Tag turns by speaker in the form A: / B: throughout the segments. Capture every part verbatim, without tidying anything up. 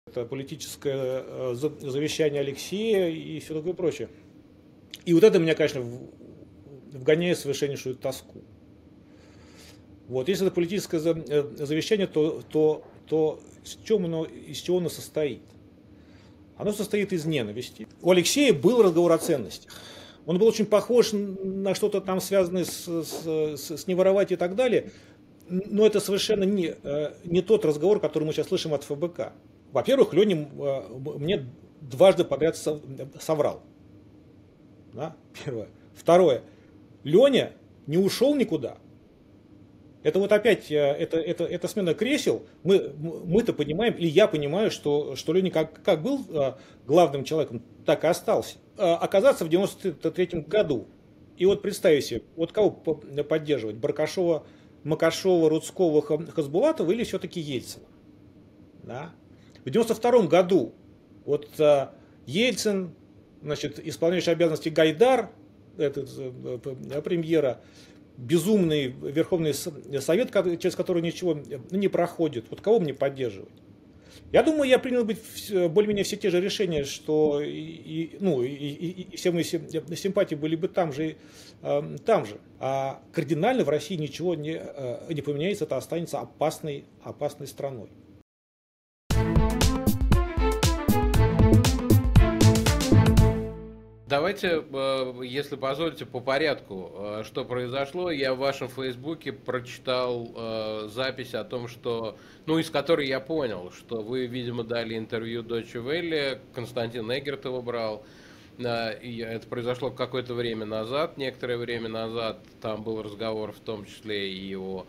A: Это политическое завещание Алексея и все такое прочее. И вот это меня, конечно, вгоняет в совершеннейшую тоску. Вот. Если это политическое завещание, то, то, то из, чего оно, из чего оно состоит? Оно состоит из ненависти. У Алексея был разговор о ценностях. Он был очень похож на что-то там связанное с, с, с, с «не воровать» и так далее. Но это совершенно не, не тот разговор, который мы сейчас слышим от ФБК. Во-первых, Леня мне дважды подряд соврал. Да? Первое. Второе. Леня не ушел никуда. Это вот опять, это, это, это смена кресел. Мы, мы-то понимаем, или я понимаю, что, что Леня как, как был главным человеком, так и остался. Оказаться в девяносто третьем году. И вот представьте себе, вот кого поддерживать? Баркашова, Макашова, Рудского, Хасбулатова или все-таки Ельцина? Да? В девяносто втором году вот Ельцин, значит, исполняющий обязанности Гайдар, этот, премьера, безумный Верховный Совет, через который ничего не проходит. Вот кого мне поддерживать? Я думаю, я принял бы более-менее все те же решения, что и, ну, и, и, и все мои симпатии были бы там же, э, там же. А кардинально в России ничего не, э, не поменяется, это останется опасной, опасной страной.
B: Давайте, если позволите, по порядку, что произошло. Я в вашем фейсбуке прочитал запись о том, что, ну, из которой я понял, что вы, видимо, дали интервью Deutsche Welle, Константин Эггерт его брал. И это произошло какое-то время назад, некоторое время назад. Там был разговор в том числе и о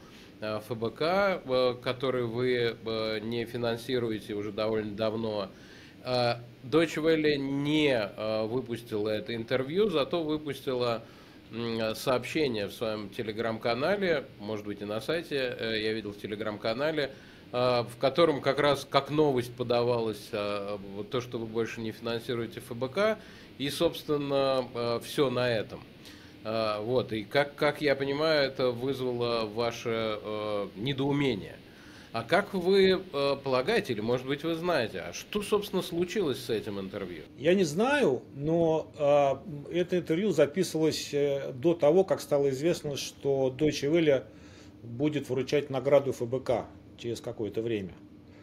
B: ФБК, который вы не финансируете уже довольно давно. Deutsche Welle не выпустила это интервью, зато выпустила сообщение в своем телеграм-канале, может быть и на сайте, я видел в телеграм-канале, в котором как раз как новость подавалось то, что вы больше не финансируете ФБК, и, собственно, все на этом. Вот, и как, как я понимаю, это вызвало ваше недоумение. А как вы э, полагаете, или может быть вы знаете, а что, собственно, случилось с этим интервью?
A: Я не знаю, но э, это интервью записывалось э, до того, как стало известно, что Deutsche Welle будет вручать награду ФБК через какое-то время.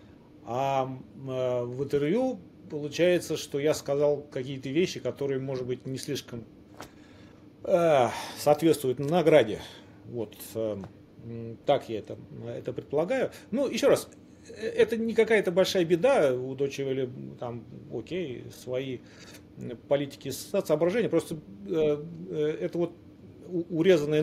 A: А э, в интервью получается, что я сказал какие-то вещи, которые, может быть, не слишком э, соответствуют награде. Вот. Э, Так я это, это предполагаю. Ну, еще раз, это не какая-то большая беда. У Deutsche Welle там, окей, свои политики соображения. Просто э, это вот урезанная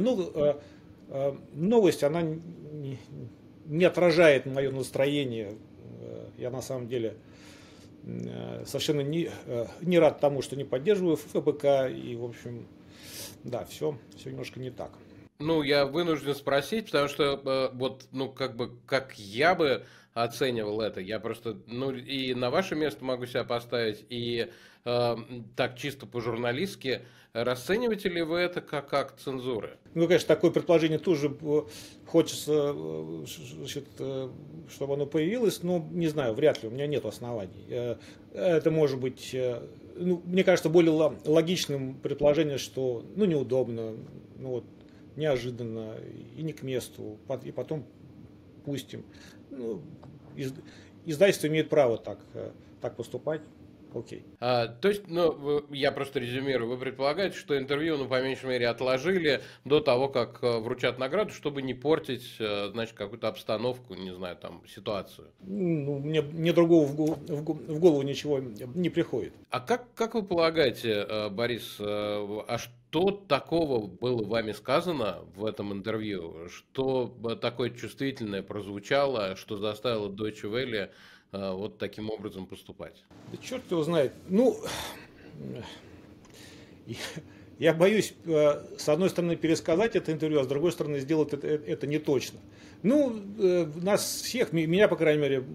A: новость, она не, не отражает мое настроение. Я на самом деле совершенно не, не рад тому, что не поддерживаю ФБК. И, в общем, да, все, все немножко не так.
B: Ну, я вынужден спросить, потому что э, вот, ну, как бы, как я бы оценивал это, я просто, ну, и на ваше место могу себя поставить, и э, так чисто по-журналистски, расцениваете ли вы это как акт цензуры?
A: Ну, конечно, такое предположение тоже хочется, значит, чтобы оно появилось, но не знаю, вряд ли, у меня нет оснований. Это может быть, ну, мне кажется, более логичным предположение, что, ну, неудобно, ну, вот, неожиданно и не к месту, и потом пустим. Ну, издательство имеет право так, так поступать. Окей.
B: А, то есть, ну, я просто резюмирую, вы предполагаете, что интервью, ну, по меньшей мере, отложили до того, как вручат награду, чтобы не портить, значит, какую-то обстановку, не знаю, там, ситуацию?
A: Ну, мне, мне другого в голову, в голову ничего не приходит.
B: А как, как вы полагаете, Борис, а что такого было вами сказано в этом интервью? Что такое чувствительное прозвучало, что заставило Deutsche Welle вот таким образом поступать?
A: Да черт его знает. Ну, я боюсь, с одной стороны, пересказать это интервью, а с другой стороны, сделать это, это не точно. Ну, нас всех, меня, по крайней мере,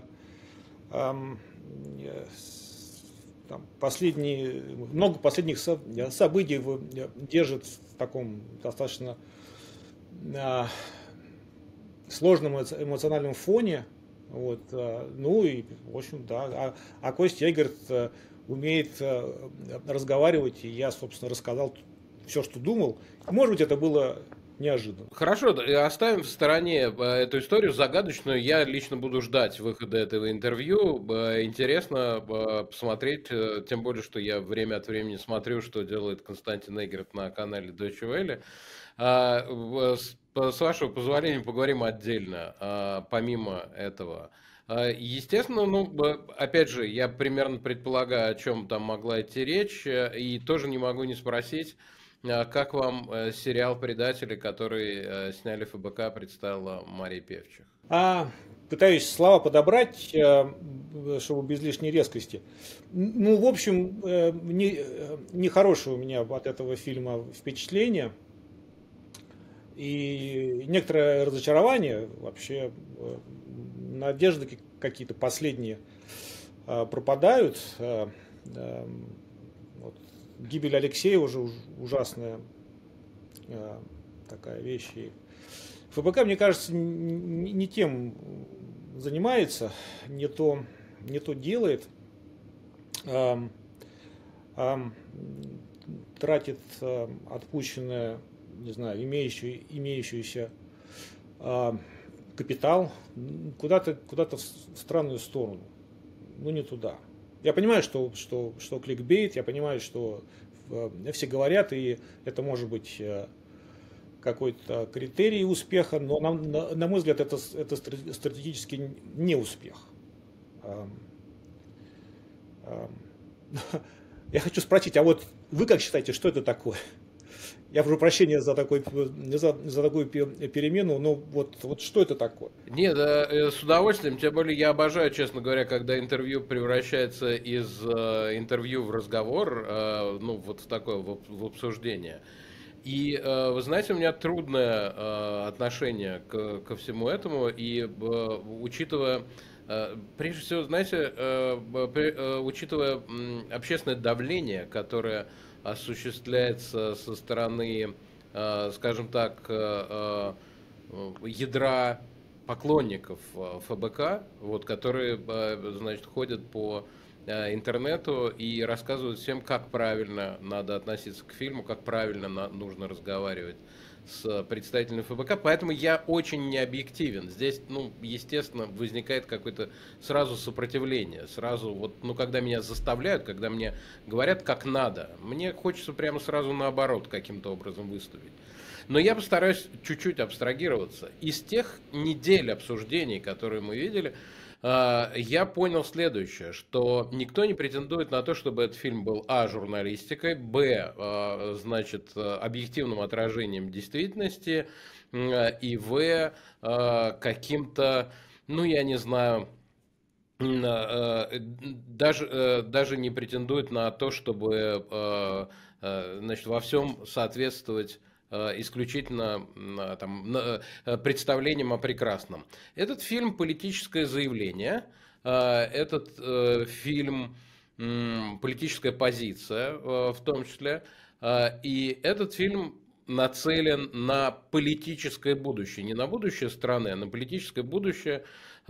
A: там, последние, много последних событий держит в таком достаточно сложном эмоциональном фоне. Вот, а, ну и, в общем, да. А, а Костя Эгерт а, умеет а, разговаривать, и я, собственно, рассказал все, что думал. Может быть, это было неожиданно.
B: Хорошо, да, оставим в стороне э, эту историю загадочную. Я лично буду ждать выхода этого интервью. Э, Интересно э, посмотреть, э, тем более, что я время от времени смотрю, что делает Константин Эгерт на канале Deutsche Welle. А, в- С по- с вашего позволения поговорим отдельно, а, помимо этого. А, Естественно, ну, б- опять же, я примерно предполагаю, о чем там могла идти речь, э, и тоже не могу не спросить, а как вам э, сериал «Предатели», который э, сняли ФБК, представила Мария Певчих?
A: А пытаюсь слова подобрать, а, чтобы без лишней резкости. Н- Ну, в общем, э, не, э, нехорошее у меня от этого фильма впечатление. И некоторое разочарование, вообще э, надежды ка- какие-то последние э, пропадают. Э, э, вот. Гибель Алексея уже уж- ужасная э, такая вещь. И ФБК, мне кажется, н- не не тем занимается, не то, не то делает. Ам, ам, Тратит ам, отпущенное, не знаю, имеющую, имеющуюся а, капитал куда-то куда-то в странную сторону, ну не туда. Я понимаю, что, что, что кликбейт, я понимаю, что э, все говорят, и это может быть э, какой-то критерий успеха, но на, на, на мой взгляд это, с- это стра- стратегически не успех. Ам, ам. Я хочу спросить, а вот вы как считаете, что это такое? Я прошу прощения за, такой, за, за такую пе- перемену, но вот, вот что это такое?
B: Нет, да, э, с удовольствием, тем более я обожаю, честно говоря, когда интервью превращается из э, интервью в разговор, э, ну, вот в такое, в, об- в обсуждение. И э, вы знаете, у меня трудное э, отношение к, ко всему этому, и э, учитывая, э, прежде всего, знаете, э, б- при- э, учитывая м, общественное давление, которое осуществляется со стороны, э, скажем так, э, э, ядра поклонников э, ФБК, вот, которые, э, значит, ходят по э, интернету и рассказывают всем, как правильно надо относиться к фильму, как правильно на- нужно разговаривать с представителями ФБК, поэтому я очень необъективен. Здесь, ну, естественно, возникает какое-то сразу сопротивление, сразу вот, ну, когда меня заставляют, когда мне говорят, как надо, мне хочется прямо сразу наоборот каким-то образом выступить. Но я постараюсь чуть-чуть абстрагироваться. Из тех недель обсуждений, которые мы видели, а, я понял следующее, что никто не претендует на то, чтобы этот фильм был а. журналистикой, б. а, значит, а, объективным отражением действительности, м, а, и в. а, каким-то, ну, я не знаю, м, а, э, даже, э, даже не претендует на то, чтобы э, э, значит, во всем соответствовать э, исключительно м, а, там, на- э, представлениям о прекрасном. Этот фильм политическое заявление, э, этот э, фильм м, политическая позиция э, в том числе, э, и этот фильм нацелен на политическое будущее, не на будущее страны, а на политическое будущее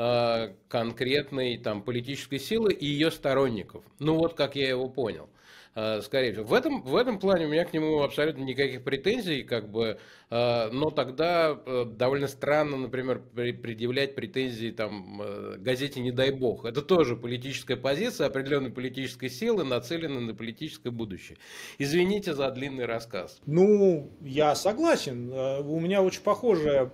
B: э, конкретной там политической силы и ее сторонников. Ну вот как я его понял. Э, Скорее всего. В этом, в этом плане у меня к нему абсолютно никаких претензий, как бы, э, но тогда э, довольно странно, например, при- предъявлять претензии там э, газете «Не дай бог». Это тоже политическая позиция определенной политической силы, нацеленная на политическое будущее. Извините за длинный рассказ.
A: Ну, я согласен. Э, У меня очень похожая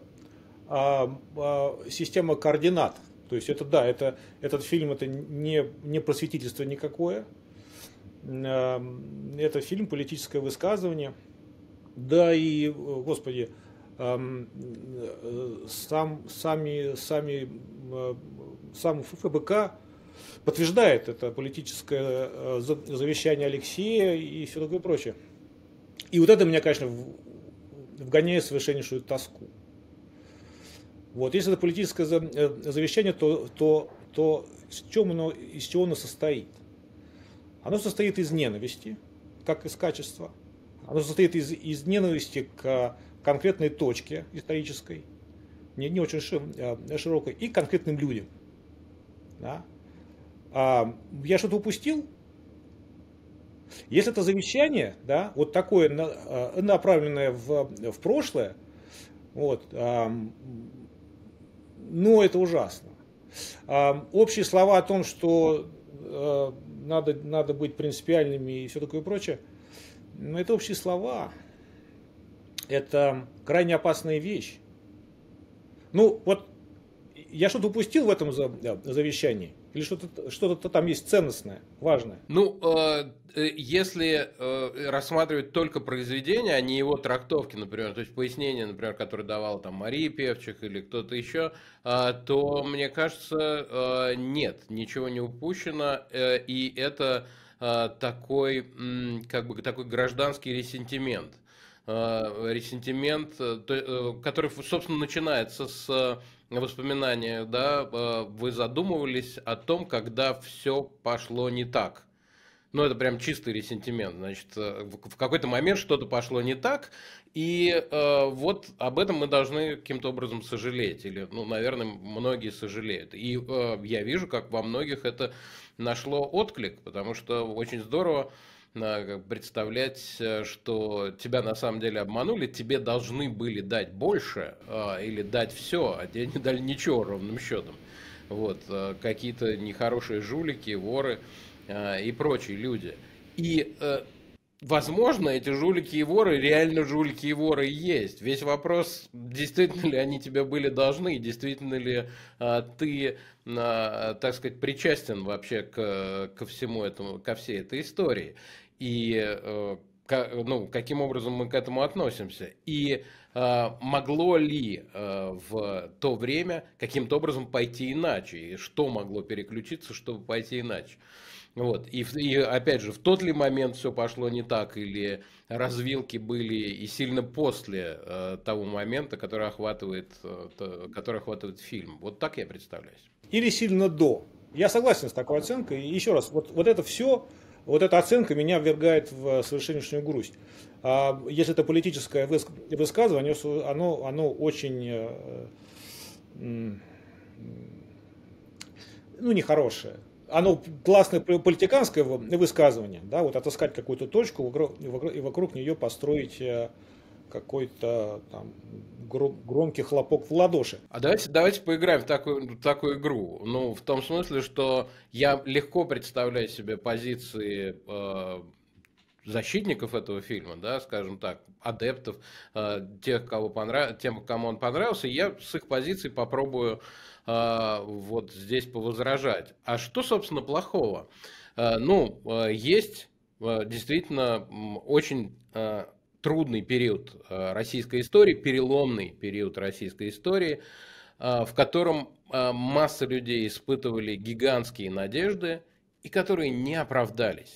A: а, а, система координат. То есть это да, это, этот фильм это не, не просветительство никакое. Эм, Это фильм, политическое высказывание. Да и, э, господи, эм, э, сам, сами, сами, э, сам ФБК подтверждает это политическое э, за- завещание Алексея и все такое прочее. И вот это меня, конечно, в- вгоняет в совершеннейшую тоску. Вот, если это политическое за- э, завещание, то, то, то в чем оно, из чего оно состоит? Оно состоит из ненависти, как из качества. Оно состоит из, из ненависти к конкретной точке исторической, не, не очень ши- э, широкой, и конкретным людям. Да? А, я что-то упустил? Если это завещание, да, вот такое направленное в, в прошлое, вот, а, ну это ужасно. А, общие слова о том, что а, надо, надо быть принципиальными и все такое прочее, ну это общие слова. Это крайне опасная вещь. Ну вот я что-то упустил в этом завещании? Или что-то что-то там есть ценностное, важное?
B: Ну, э, если э, рассматривать только произведение, а не его трактовки, например, то есть пояснения, например, которые давала там Мария Певчих или кто-то еще, э, то, мне кажется, э, нет, ничего не упущено, э, и это э, такой, м, как бы, такой гражданский ресентимент. Ресентимент, который, собственно, начинается с воспоминания, да, вы задумывались о том, когда все пошло не так. Ну, это прям чистый ресентимент. Значит, в какой-то момент что-то пошло не так, и э, вот об этом мы должны каким-то образом сожалеть. Или, ну, наверное, многие сожалеют. И э, я вижу, как во многих это нашло отклик, потому что очень здорово представлять, что тебя на самом деле обманули, тебе должны были дать больше э, или дать все, а тебе не дали ничего ровным счетом. Вот, э, какие-то нехорошие жулики, воры и прочие люди. И, э, возможно, эти жулики и воры реально жулики и воры и есть. Весь вопрос, действительно ли они тебе были должны, действительно ли э, ты, э, так сказать, причастен вообще к, ко всему этому, ко всей этой истории. И э, к, ну, каким образом мы к этому относимся. И э, могло ли э, в то время каким-то образом пойти иначе. И что могло переключиться, чтобы пойти иначе. Вот. И, и опять же, в тот ли момент все пошло не так, или развилки были и сильно после э, того момента, который охватывает, э, то, который охватывает фильм. Вот так я представляюсь.
A: Или сильно до. Я согласен с такой оценкой. И еще раз, вот, вот это все, вот эта оценка меня ввергает в совершеннейшую грусть. А если это политическое высказывание, оно, оно очень, э, э, ну, нехорошее. Оно классное политиканское высказывание, да, вот отыскать какую-то точку и вокруг нее построить какой-то там громкий хлопок в ладоши.
B: А давайте, давайте поиграем в такую, в такую игру. Ну, в том смысле, что я легко представляю себе позиции э, защитников этого фильма, да, скажем так, адептов, э, тех, кого понрав... тем, кому он понравился, и я с их позиции попробую э, вот здесь повозражать. А что, собственно, плохого? Э, ну, э, есть э, действительно очень э, трудный период э, российской истории, переломный период российской истории, э, в котором э, масса людей испытывали гигантские надежды и которые не оправдались.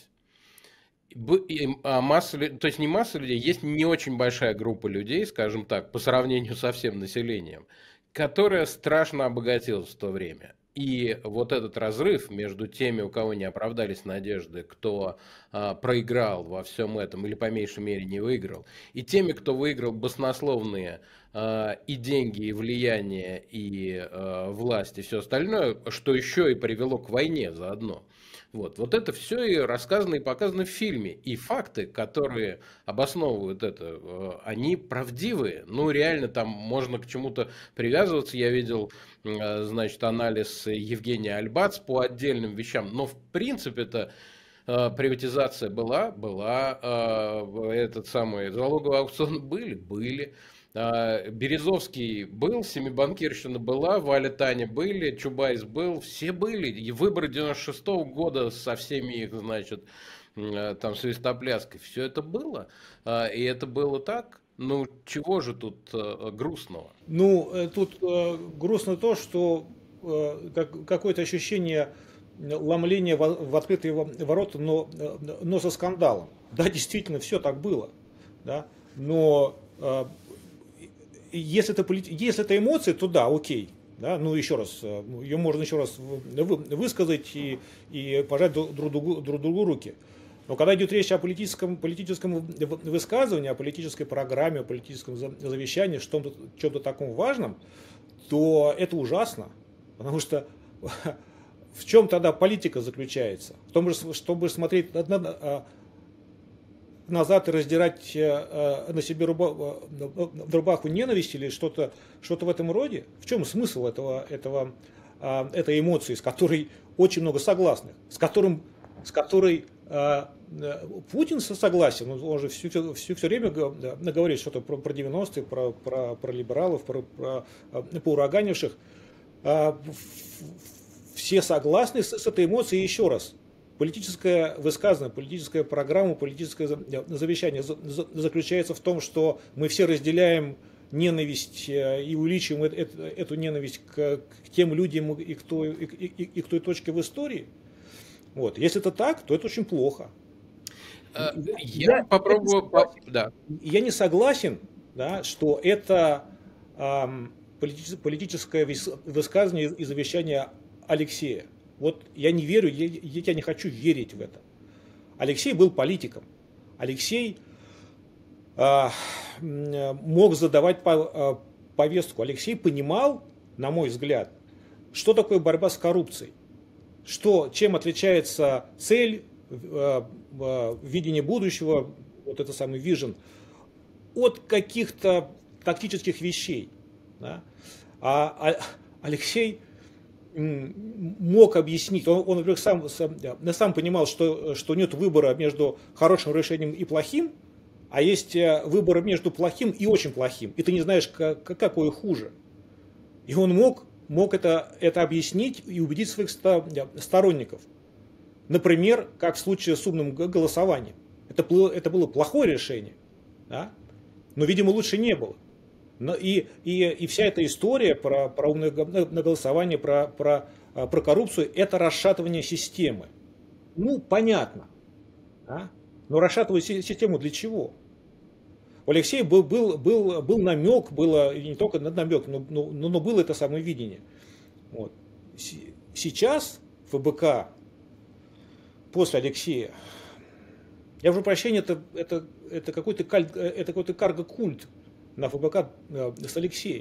B: Масса, то есть не масса людей, есть не очень большая группа людей, скажем так, по сравнению со всем населением, которая страшно обогатилась в то время. И вот этот разрыв между теми, у кого не оправдались надежды, кто а, проиграл во всем этом или по меньшей мере не выиграл, и теми, кто выиграл баснословные а, и деньги, и влияние, и а, власть, и все остальное, что еще и привело к войне заодно. Вот, вот это все и рассказано и показано в фильме. И факты, которые обосновывают это, они правдивые. Ну, реально там можно к чему-то привязываться. Я видел, значит, анализ Евгения Альбац по отдельным вещам. Но, в принципе, это приватизация была, была, этот самый залоговый аукцион были, были. Березовский был, Семибанкирщина была, Валя Таня были, Чубайс был, все были. И выборы девяносто шестого года со всеми их, значит, там свистопляской, все это было. И это было так. Ну, чего же тут грустного?
A: Ну, тут грустно то, что какое-то ощущение ломления в открытые ворота, но, но со скандалом. Да, действительно, все так было. Да? Но если это, если это эмоции, то да, окей. Да? Ну, еще раз, ее можно еще раз высказать и, и пожать друг другу, друг другу руки. Но когда идет речь о политическом, политическом высказывании, о политической программе, о политическом завещании, что-то, чем-то таком важном, то это ужасно. Потому что в чем тогда политика заключается? В том, чтобы смотреть назад и раздирать на себе рубаху ненависти или что-то что-то в этом роде? В чем смысл этого, этого, этой эмоции, с которой очень много согласных, с, которым, с которой Путин согласен, он же все, все, все время говорит что-то про, про девяностые, про, про, про либералов, про, про поураганивших. Все согласны с, с этой эмоцией. Еще раз, политическое высказывание, политическая программа, политическое завещание заключается в том, что мы все разделяем ненависть и увеличиваем эту ненависть к, к тем людям и к той, и, и, и к той точке в истории. Вот. Если это так, то это очень плохо.
B: Я, я попробую...
A: Я не,
B: да.
A: я не согласен, да, что это эм, политическое высказывание и завещание Алексея. Вот я не верю, я, я не хочу верить в это. Алексей был политиком. Алексей э, мог задавать по, э, повестку. Алексей понимал, на мой взгляд, что такое борьба с коррупцией. Что, чем отличается цель, э, э, видение будущего, вот это самый vision, от каких-то тактических вещей. Да? А, а Алексей мог объяснить, он, он например, сам, сам, сам понимал, что, что нет выбора между хорошим решением и плохим, а есть выбор между плохим и очень плохим, и ты не знаешь, как, какое хуже. И он мог, мог это, это объяснить и убедить своих сторонников. Например, как в случае с умным голосованием. Это было, это было плохое решение, да? Но, видимо, лучше не было. Но и, и, и вся эта история про, про умное голосование, про, про, про коррупцию, это расшатывание системы. Ну, понятно. Да? Но расшатывать систему для чего? У Алексея был, был, был, был намек, было не только намек, но, но, но было это самое видение. Вот. Сейчас ФБК после Алексея, я прошу прощения, это, это, это какой-то, это какой-то карго-культ на ФБК с Алексеем,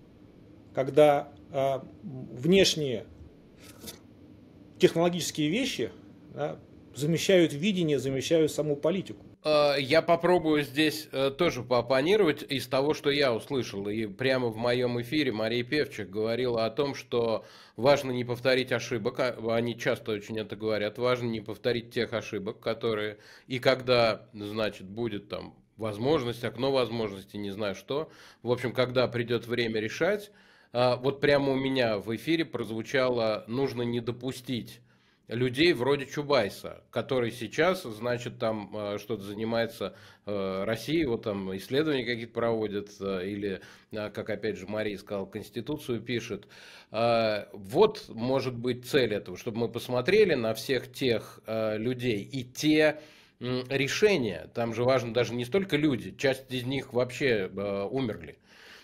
A: когда а, внешние технологические вещи, да, замещают видение, замещают саму политику.
B: Я попробую здесь тоже поопонировать из того, что я услышал. И прямо в моем эфире Мария Певчих говорила о том, что важно не повторить ошибок. Они часто очень это говорят. Важно не повторить тех ошибок, которые... И когда, значит, будет там возможность, окно возможностей, не знаю что. В общем, когда придет время решать, вот прямо у меня в эфире прозвучало: нужно не допустить людей вроде Чубайса, который сейчас, значит, там что-то занимается Россией, вот там исследования какие-то проводит, или, как опять же Мария сказала, Конституцию пишет. Вот может быть цель этого, чтобы мы посмотрели на всех тех людей и те решения. Там же важно даже не столько люди, часть из них вообще умерли,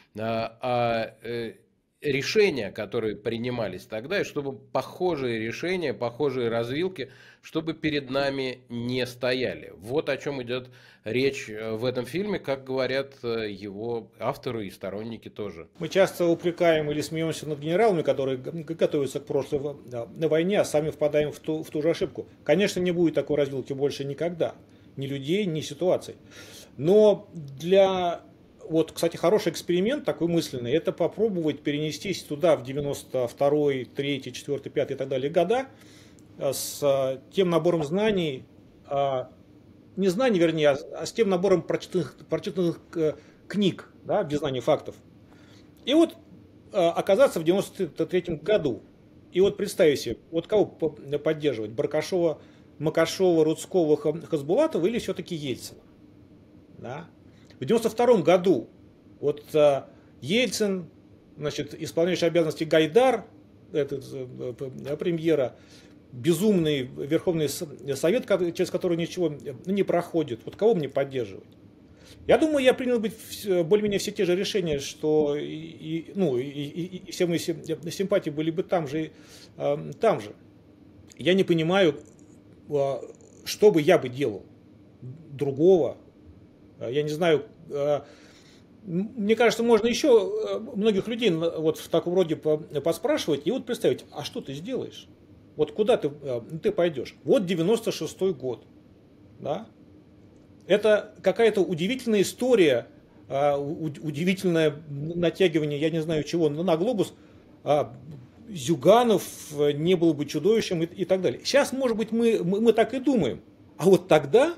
B: а решения, которые принимались тогда, и чтобы похожие решения, похожие развилки, чтобы перед нами не стояли. Вот о чем идет речь в этом фильме, как говорят его авторы и сторонники тоже.
A: Мы часто упрекаем или смеемся над генералами, которые готовятся к прошлой на войне, а сами впадаем в ту, в ту же ошибку. Конечно, не будет такой развилки больше никогда. Ни людей, ни ситуаций. Но для... Вот, кстати, хороший эксперимент такой мысленный, это попробовать перенестись туда в девяносто второй, третий, четвёртый, пятый и так далее года с тем набором знаний, не знаний, вернее, а с тем набором прочитанных, прочитанных книг, да, без знаний фактов. И вот оказаться в девяносто третьем году. И вот представить себе, вот кого поддерживать, Баркашова, Макашова, Рудского, Хасбулатова или все-таки Ельцина? Да? В девяносто втором году вот а, Ельцин, значит, исполняющий обязанности Гайдар, этот, а, премьера, безумный Верховный Совет, через который ничего не проходит. Вот кого мне поддерживать? Я думаю, я принял бы более-менее все те же решения, что и, и, ну, и, и, и все мои симпатии были бы там же, а, там же. Я не понимаю, а, что бы я бы делал другого. Я не знаю, мне кажется, можно еще многих людей вот в таком роде поспрашивать и вот представить, а что ты сделаешь? Вот куда ты, ты пойдешь? Вот девяносто шестой год. Да? Это какая-то удивительная история, удивительное натягивание, я не знаю чего, на глобус. Зюганов не был бы чудовищем и, и так далее. Сейчас, может быть, мы, мы, мы так и думаем. А вот тогда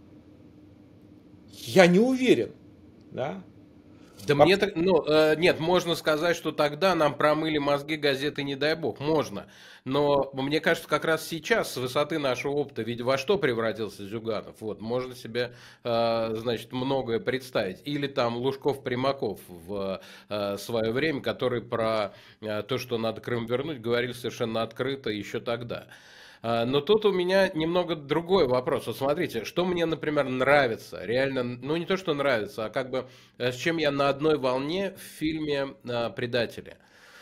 A: я не уверен. Да?
B: Да мне так, ну, э, нет, можно сказать, что тогда нам промыли мозги газеты «Не дай бог», можно. Но мне кажется, как раз сейчас, с высоты нашего опыта, ведь во что превратился Зюганов, вот, можно себе, э, значит, многое представить. Или там Лужков-Примаков в э, свое время, который про э, то, что надо Крым вернуть, говорили совершенно открыто еще тогда. Но тут у меня немного другой вопрос. Вот смотрите, что мне, например, нравится, реально, ну не то, что нравится, а как бы с чем я на одной волне в фильме «Предатели».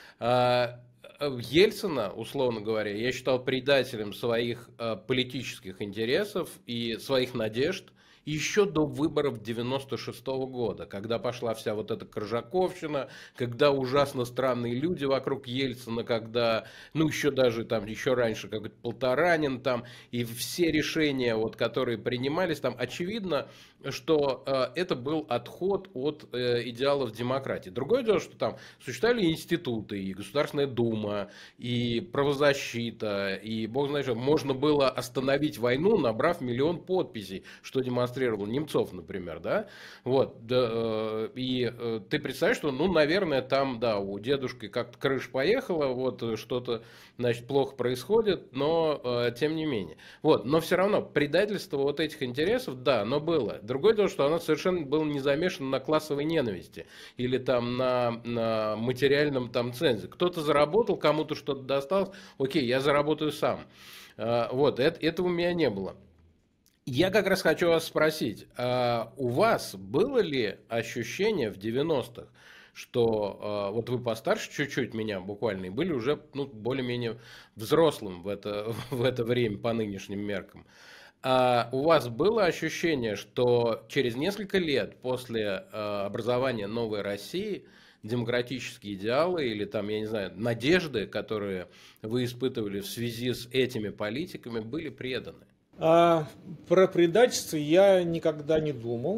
B: Ельцина, условно говоря, я считал предателем своих политических интересов и своих надежд еще до выборов девяносто шестого года, когда пошла вся вот эта крыжаковщина, когда ужасно странные люди вокруг Ельцина, когда, ну, еще даже там, еще раньше, как Полторанин там, и все решения, вот, которые принимались там, очевидно, что э, это был отход от э, идеалов демократии. Другое дело, что там существовали институты, и Государственная Дума, и правозащита, и, бог знает что, можно было остановить войну, набрав миллион подписей, что демонстрировал Немцов, например, да, вот, да, э, и э, ты представляешь, что, ну, наверное, там, да, у дедушки как-то крыша поехала, вот, что-то, значит, плохо происходит, но, э, тем не менее, вот, но все равно предательство вот этих интересов, да, оно было. Другое дело, что оно совершенно было не замешано на классовой ненависти или там на, на материальном там цензе. Кто-то заработал, кому-то что-то досталось, окей, я заработаю сам. А, вот, это, этого у меня не было. Я как раз хочу вас спросить, а у вас было ли ощущение в девяностых, что э, вот вы постарше чуть-чуть меня буквально и были уже, ну, более-менее взрослым в это, в это время по нынешним меркам? А у вас было ощущение, что через несколько лет после э, образования новой России демократические идеалы или там, я не знаю, надежды, которые вы испытывали в связи с этими политиками, были преданы?
A: А, про предательство я никогда не думал.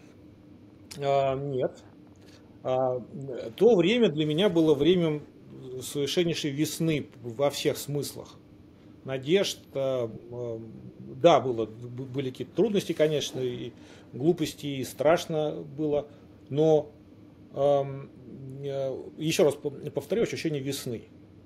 A: А, нет. А, то время для меня было временем совершеннейшей весны во всех смыслах. Надежд, а, да, было, были какие-то трудности, конечно, и глупости, и страшно было, но а, еще раз повторю, ощущение весны.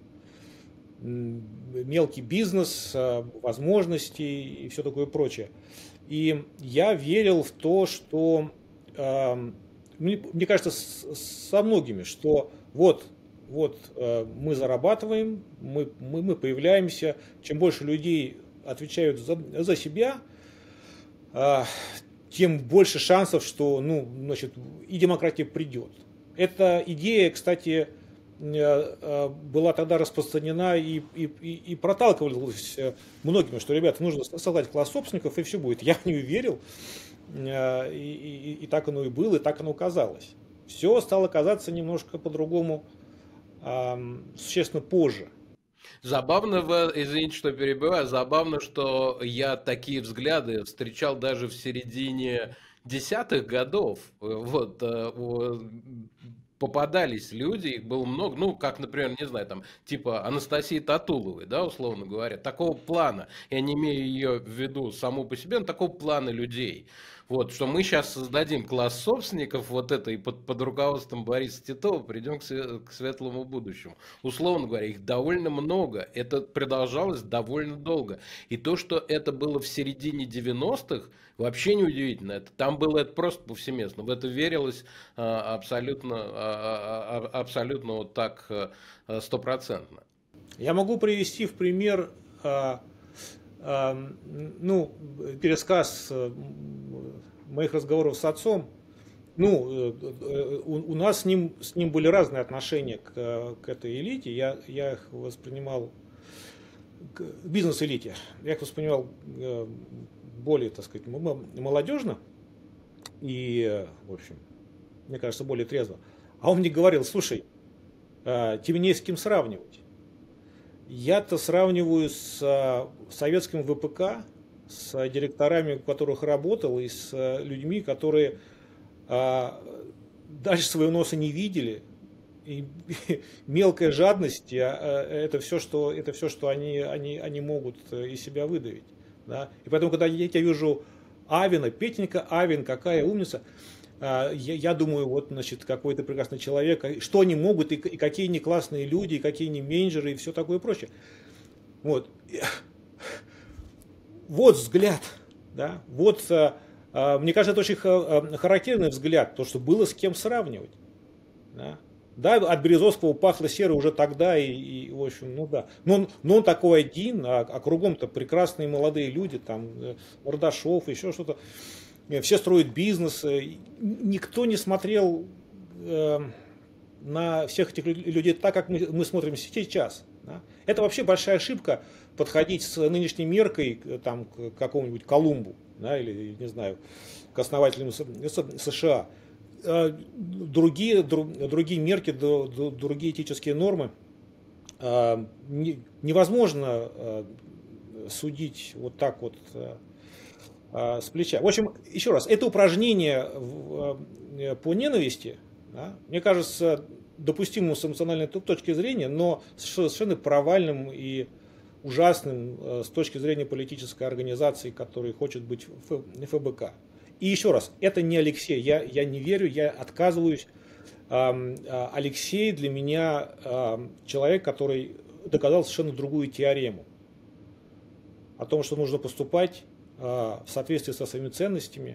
A: Мелкий бизнес, возможности и все такое прочее. И я верил в то, что, мне, мне кажется, со многими, что вот, вот мы зарабатываем, мы, мы, мы появляемся, чем больше людей отвечают за, за себя, тем больше шансов, что, ну, значит, и демократия придет. Эта идея, кстати, была тогда распространена и, и, и проталкивалась многими, что, ребята, нужно создать класс собственников, и все будет. Я в нее верил, и, и, и так оно и было, и так оно казалось. Все стало казаться немножко по-другому, существенно позже.
B: Забавно, извините, что перебиваю, забавно, что я такие взгляды встречал даже в середине десятых годов. Вот, попадались люди, их было много, ну, как, например, не знаю, там, типа Анастасии Татуловой, да, условно говоря, такого плана, я не имею ее в виду саму по себе, но такого плана людей. Вот, что мы сейчас создадим класс собственников, вот это, и под, под руководством Бориса Титова придем к, к светлому будущему. Условно говоря, их довольно много, это продолжалось довольно долго. И то, что это было в середине девяностых, вообще не удивительно. Это, там было это просто повсеместно. В это верилось а, абсолютно, а, а, абсолютно вот так стопроцентно.
A: Я могу привести в пример а, а, ну, пересказ моих разговоров с отцом. Ну, у, у нас с ним, с ним были разные отношения к, к этой элите. Я, я их воспринимал, к бизнес-элите, я их воспринимал более, так сказать, молодежно и, в общем, мне кажется, более трезво. А он мне говорил: слушай, тебе не с кем сравнивать. Я-то сравниваю с а, советским вэ пэ ка, с директорами, у которых работал, и с а, людьми, которые а, дальше своего носа не видели. И мелкая жадность, а, а, это все, что, это все, что они, они, они могут из себя выдавить. Да? И поэтому, когда я, я вижу Авина, Петенька Авин, какая умница, а, я, я думаю, вот, значит, какой-то прекрасный человек, а что они могут, и, и какие они классные люди, и какие они менеджеры, и все такое прочее. Вот, вот взгляд, да, вот, а, а, мне кажется, это очень ха- характерный взгляд, то, что было с кем сравнивать. Да. Да, от Березовского пахло серой уже тогда, и, и в общем, ну да. Но он, но он такой один, а, а кругом-то прекрасные молодые люди, там, э, Мордашов, еще что-то. Э, Все строят бизнес. э, и Никто не смотрел э, на всех этих лю- людей так, как мы, мы смотрим сейчас. Да. Это вообще большая ошибка подходить с нынешней меркой э, там, к какому-нибудь Колумбу, да, или, не знаю, к основателям С- С- США. Э, другие, дру- другие мерки, дру- дру- другие этические нормы э, не- невозможно э, судить вот так вот э, э, с плеча. В общем, еще раз, это упражнение в- э, по ненависти, да, мне кажется, допустимым с эмоциональной т- точки зрения, но совершенно провальным и ужасным э, с точки зрения политической организации, которая хочет быть Ф- эф бэ ка. И еще раз, это не Алексей, я, я не верю, я отказываюсь. Ам, а, Алексей для меня ам, человек, который доказал совершенно другую теорему о том, что нужно поступать а, в соответствии со своими ценностями,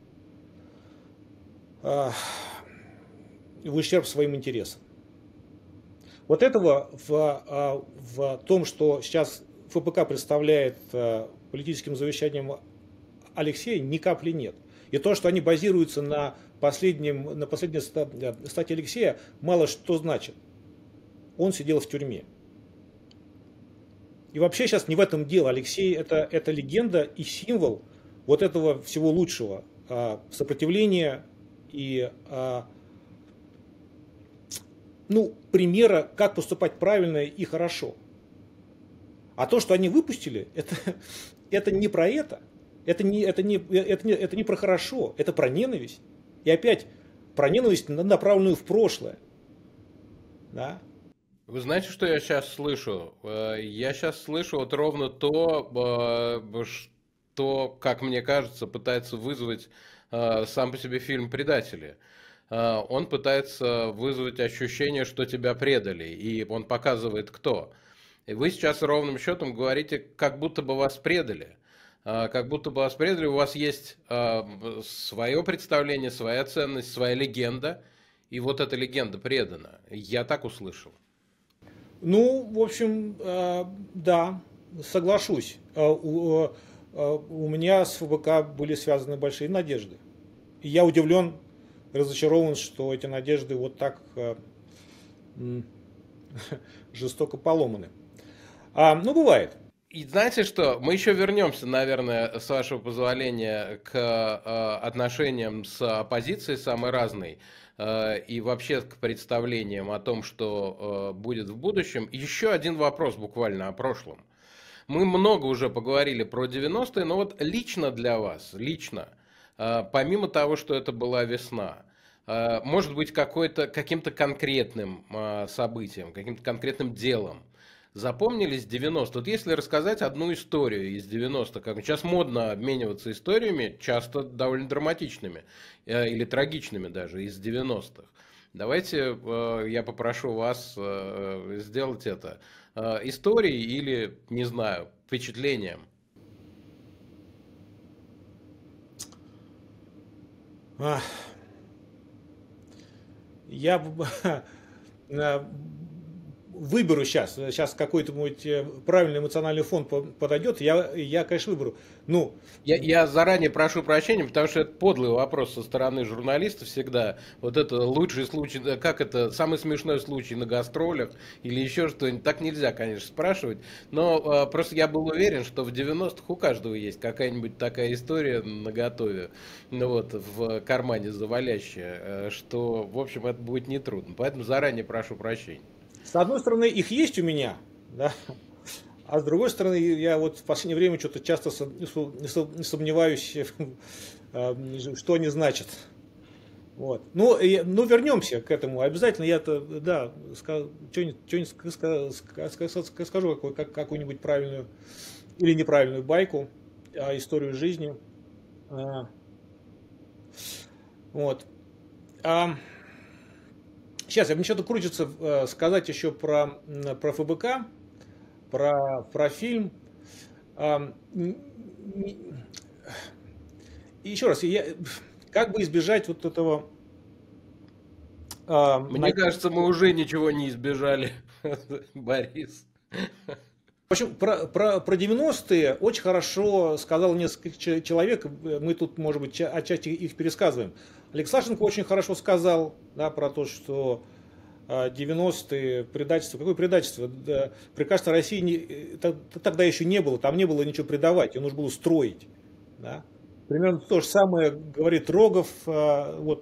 A: а, в ущерб своим интересам. Вот этого в, а, в том, что сейчас эф бэ ка представляет а, политическим завещанием Алексея, ни капли нет. И то, что они базируются на, последнем, на последней статье Алексея, мало что значит. Он сидел в тюрьме. И вообще сейчас не в этом дело. Алексей это, это легенда и символ вот этого всего лучшего. а, Сопротивления и а, ну, примера, как поступать правильно и хорошо. А то, что они выпустили, это, это не про это. Это не, это, не, это, не, это не про хорошо, это про ненависть. И опять про ненависть, направленную в прошлое. Да?
B: Вы знаете, что я сейчас слышу? Э, Я сейчас слышу вот ровно то, э, что, как мне кажется, пытается вызвать э, сам по себе фильм «Предатели». Э, Он пытается вызвать ощущение, что тебя предали, и он показывает, кто. И вы сейчас ровным счетом говорите, как будто бы вас предали. А, Как будто бы вас предали, у вас есть а, свое представление, своя ценность, своя легенда, и вот эта легенда предана. Я так услышал.
A: Ну, в общем, э, да, соглашусь. Э, У, э, у меня с эф бэ ка были связаны большие надежды. И я удивлен, разочарован, что эти надежды вот так э, м, жестоко поломаны. А, ну, бывает.
B: И знаете что, мы еще вернемся, наверное, с вашего позволения, к э, отношениям с оппозицией самой разной э, и вообще к представлениям о том, что э, будет в будущем. Еще один вопрос буквально о прошлом. Мы много уже поговорили про девяностые, но вот лично для вас, лично, э, помимо того, что это была весна, э, может быть какой-то, каким-то конкретным э, событием, каким-то конкретным делом, запомнились девяностые? Вот если рассказать одну историю из девяностых, как сейчас модно обмениваться историями, часто довольно драматичными э, или трагичными даже, из девяностых. Давайте э, я попрошу вас э, сделать это э, историей или, не знаю, впечатлением.
A: Ах, я б- э, выберу сейчас. Сейчас какой-то мой э, правильный эмоциональный фон по- подойдет. Я, я, конечно, выберу. Ну,
B: Я, я заранее прошу прощения, потому что это подлый вопрос со стороны журналистов всегда. Вот это лучший случай, да, как это, самый смешной случай на гастролях или еще что-нибудь. Так нельзя, конечно, спрашивать. Но а, просто я был уверен, что в девяностых у каждого есть какая-нибудь такая история наготове, ну вот, в кармане завалящая, э, что, в общем, это будет нетрудно. Поэтому заранее прошу прощения.
A: с одной стороны, их есть у меня, Да? А с другой стороны, я вот в последнее время что-то часто сомневаюсь, что они значат. Вот. Ну, и, ну, вернемся к этому. Обязательно я-то, да, что-нибудь скажу, какую-нибудь правильную или неправильную байку, историю жизни. Вот. А, сейчас, я мне что-то крутится сказать еще про, про ФБК, про, про фильм. А, еще раз, я, как бы избежать вот этого...
B: А, Мне на... кажется, мы уже ничего не избежали, Борис.
A: В общем, про, про, про девяностые очень хорошо сказал несколько человек, мы тут, может быть, отчасти их пересказываем. Алексашенко очень хорошо сказал, да, про то, что девяностые предательство. Какое предательство? Да, приказ России не, тогда еще не было, там не было ничего предавать, ее нужно было строить. Да? Примерно то же самое говорит Рогов, вот,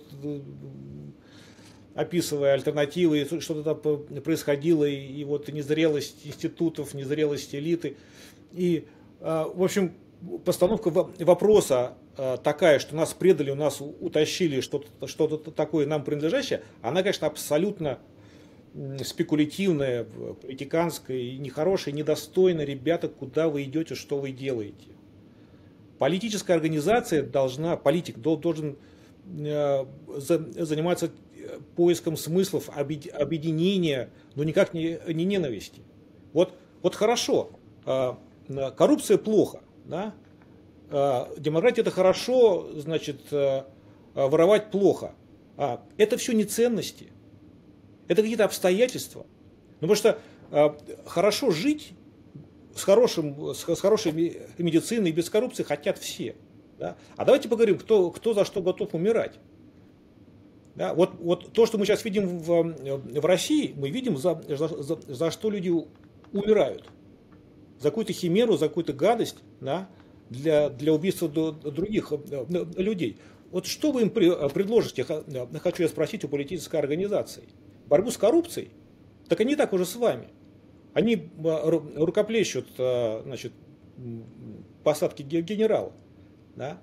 A: описывая альтернативы, что-то там происходило, и, и вот незрелость институтов, незрелость элиты. И, в общем, постановка вопроса такая, что нас предали, у нас утащили что-то, что-то такое нам принадлежащее, она, конечно, абсолютно спекулятивная, политиканская, и нехорошая, недостойная. Ребята, куда вы идете, что вы делаете? Политическая организация должна, политик должен заниматься поиском смыслов, объединения, но никак не, не ненависти. Вот, вот хорошо, коррупция плохо, да? Демократия это хорошо, значит, воровать плохо. Это все не ценности, это какие-то обстоятельства. Ну, потому что хорошо жить с, хорошим, с хорошей медициной и без коррупции хотят все. Да? А давайте поговорим, кто, кто за что готов умирать. Да, вот, вот то, что мы сейчас видим в, в России, мы видим, за, за, за что люди умирают. За какую-то химеру, за какую-то гадость, да, для, для убийства других людей. Вот что вы им предложите, хочу я спросить у политической организации. Борьбу с коррупцией? Так они так уже с вами. Они рукоплещут, значит, посадки генерала. Да?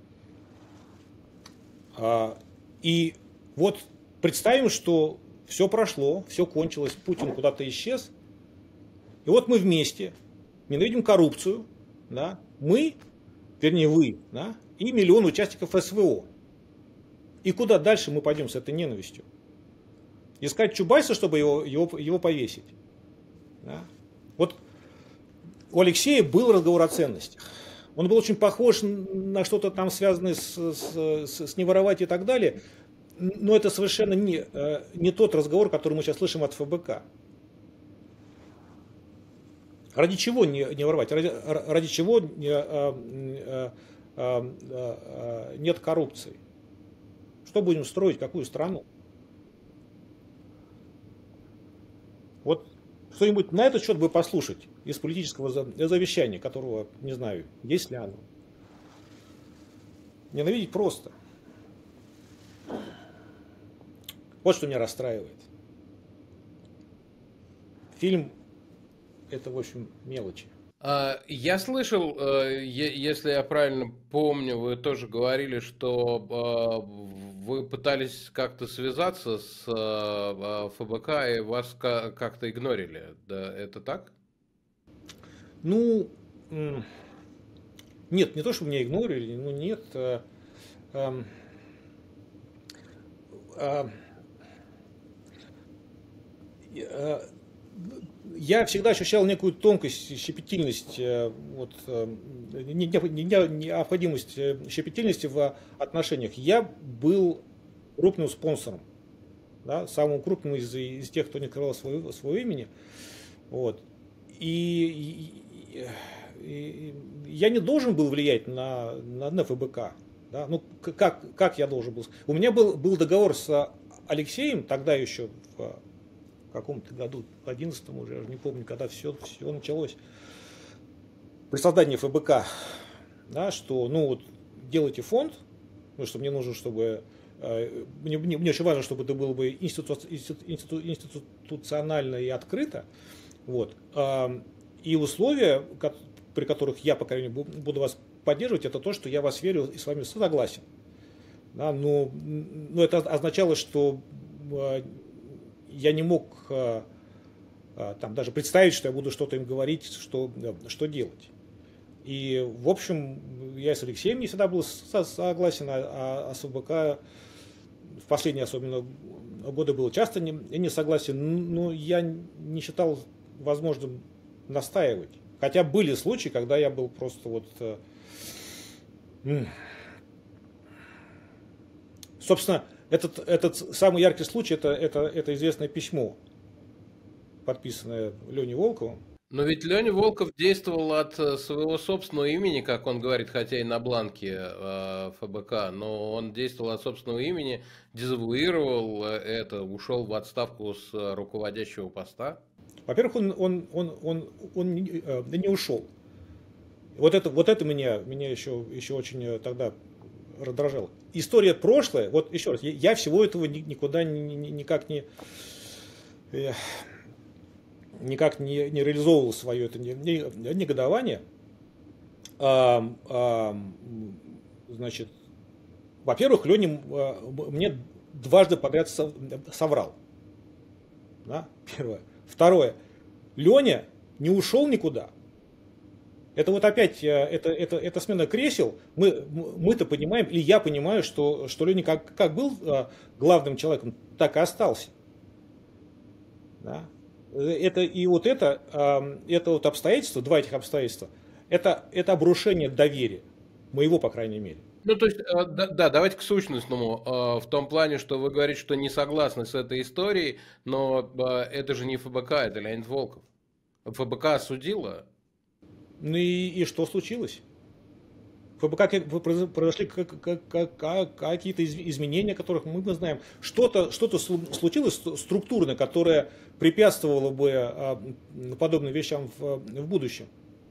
A: И вот представим, что все прошло, все кончилось, Путин куда-то исчез. И вот мы вместе ненавидим коррупцию, да, мы, вернее вы, да, и миллион участников СВО. И куда дальше мы пойдем с этой ненавистью? Искать Чубайса, чтобы его, его, его повесить. Да? Вот у Алексея был разговор о ценностях. Он был очень похож на что-то там связанное с, с, с, с не воровать и так далее. Но это совершенно не, не тот разговор, который мы сейчас слышим от ФБК. Ради чего не, не воровать? Ради, ради чего не, а, а, а, а, нет коррупции? Что будем строить? Какую страну? Вот что-нибудь на этот счет бы послушать из политического завещания, которого, не знаю, есть ли оно. Ненавидеть просто. Вот что меня расстраивает. Фильм — это, в общем, мелочи.
B: Я слышал, если я правильно помню, вы тоже говорили, что вы пытались как-то связаться с ФБК и вас как-то игнорили. Да, это так?
A: Ну, нет, не то, что меня игнорили, ну нет. Я всегда ощущал некую тонкость, щепетильность, вот, необходимость щепетильности в отношениях. Я был крупным спонсором, да, самым крупным из, из тех, кто не открывал своего, своего имени. Вот. И, и, и я не должен был влиять на, на, на ФБК. Да? Ну, как, как я должен был? У меня был, был договор с Алексеем, тогда еще в В каком-то году, в одиннадцатом уже, я уже не помню, когда все, все началось, при создании ФБК, да, что, ну вот, делайте фонд, ну, что мне нужно, чтобы, э, мне, мне, мне очень важно, чтобы это было бы институ, институ, институ, институционально и открыто, Вот. И условия, при которых я, по крайней мере, буду вас поддерживать, это то, что я вас верю и с вами согласен. Да, но, но это означало, что я не мог там, даже представить, что я буду что-то им говорить, что, что делать. И, в общем, я с Алексеем не всегда был согласен, а, а с ФБК в последние особенно годы был часто не, не согласен, но я не считал возможным настаивать. Хотя были случаи, когда я был просто вот... Собственно, этот, этот самый яркий случай, это, это, это известное письмо, подписанное Леней Волковым.
B: Но ведь Леня Волков действовал от своего собственного имени, как он говорит, хотя и на бланке э, ФБК, но он действовал от собственного имени, дезавуировал это, ушел в отставку с руководящего поста.
A: Во-первых, он, он, он, он, он не, э, не ушел. Вот это, вот это меня, меня еще, еще очень тогда раздражало. История прошлая, вот еще раз, я всего этого никуда ни, ни, никак не... Я, никак не, не реализовывал свое это негодование. А, а, значит, во-первых, Леня мне дважды подряд соврал. Да? Первое. Второе. Леня не ушел никуда. Это вот опять, это, это, это смена кресел. Мы, мы-то понимаем, или я понимаю, что, что Леня как, как был главным человеком, так и остался. Да? Это, и вот это, это вот обстоятельство, два этих обстоятельства, это, это обрушение доверия, моего, по крайней мере.
B: Ну, то есть, да, да, давайте к сущностному, в том плане, что вы говорите, что не согласны с этой историей, но это же не ФБК, это Леонид Волков. ФБК осудила.
A: Ну и, и что случилось? В ФБК произошли какие-то изменения, которых мы знаем. Что-то что случилось структурно, которое препятствовало бы подобным вещам в, в будущем.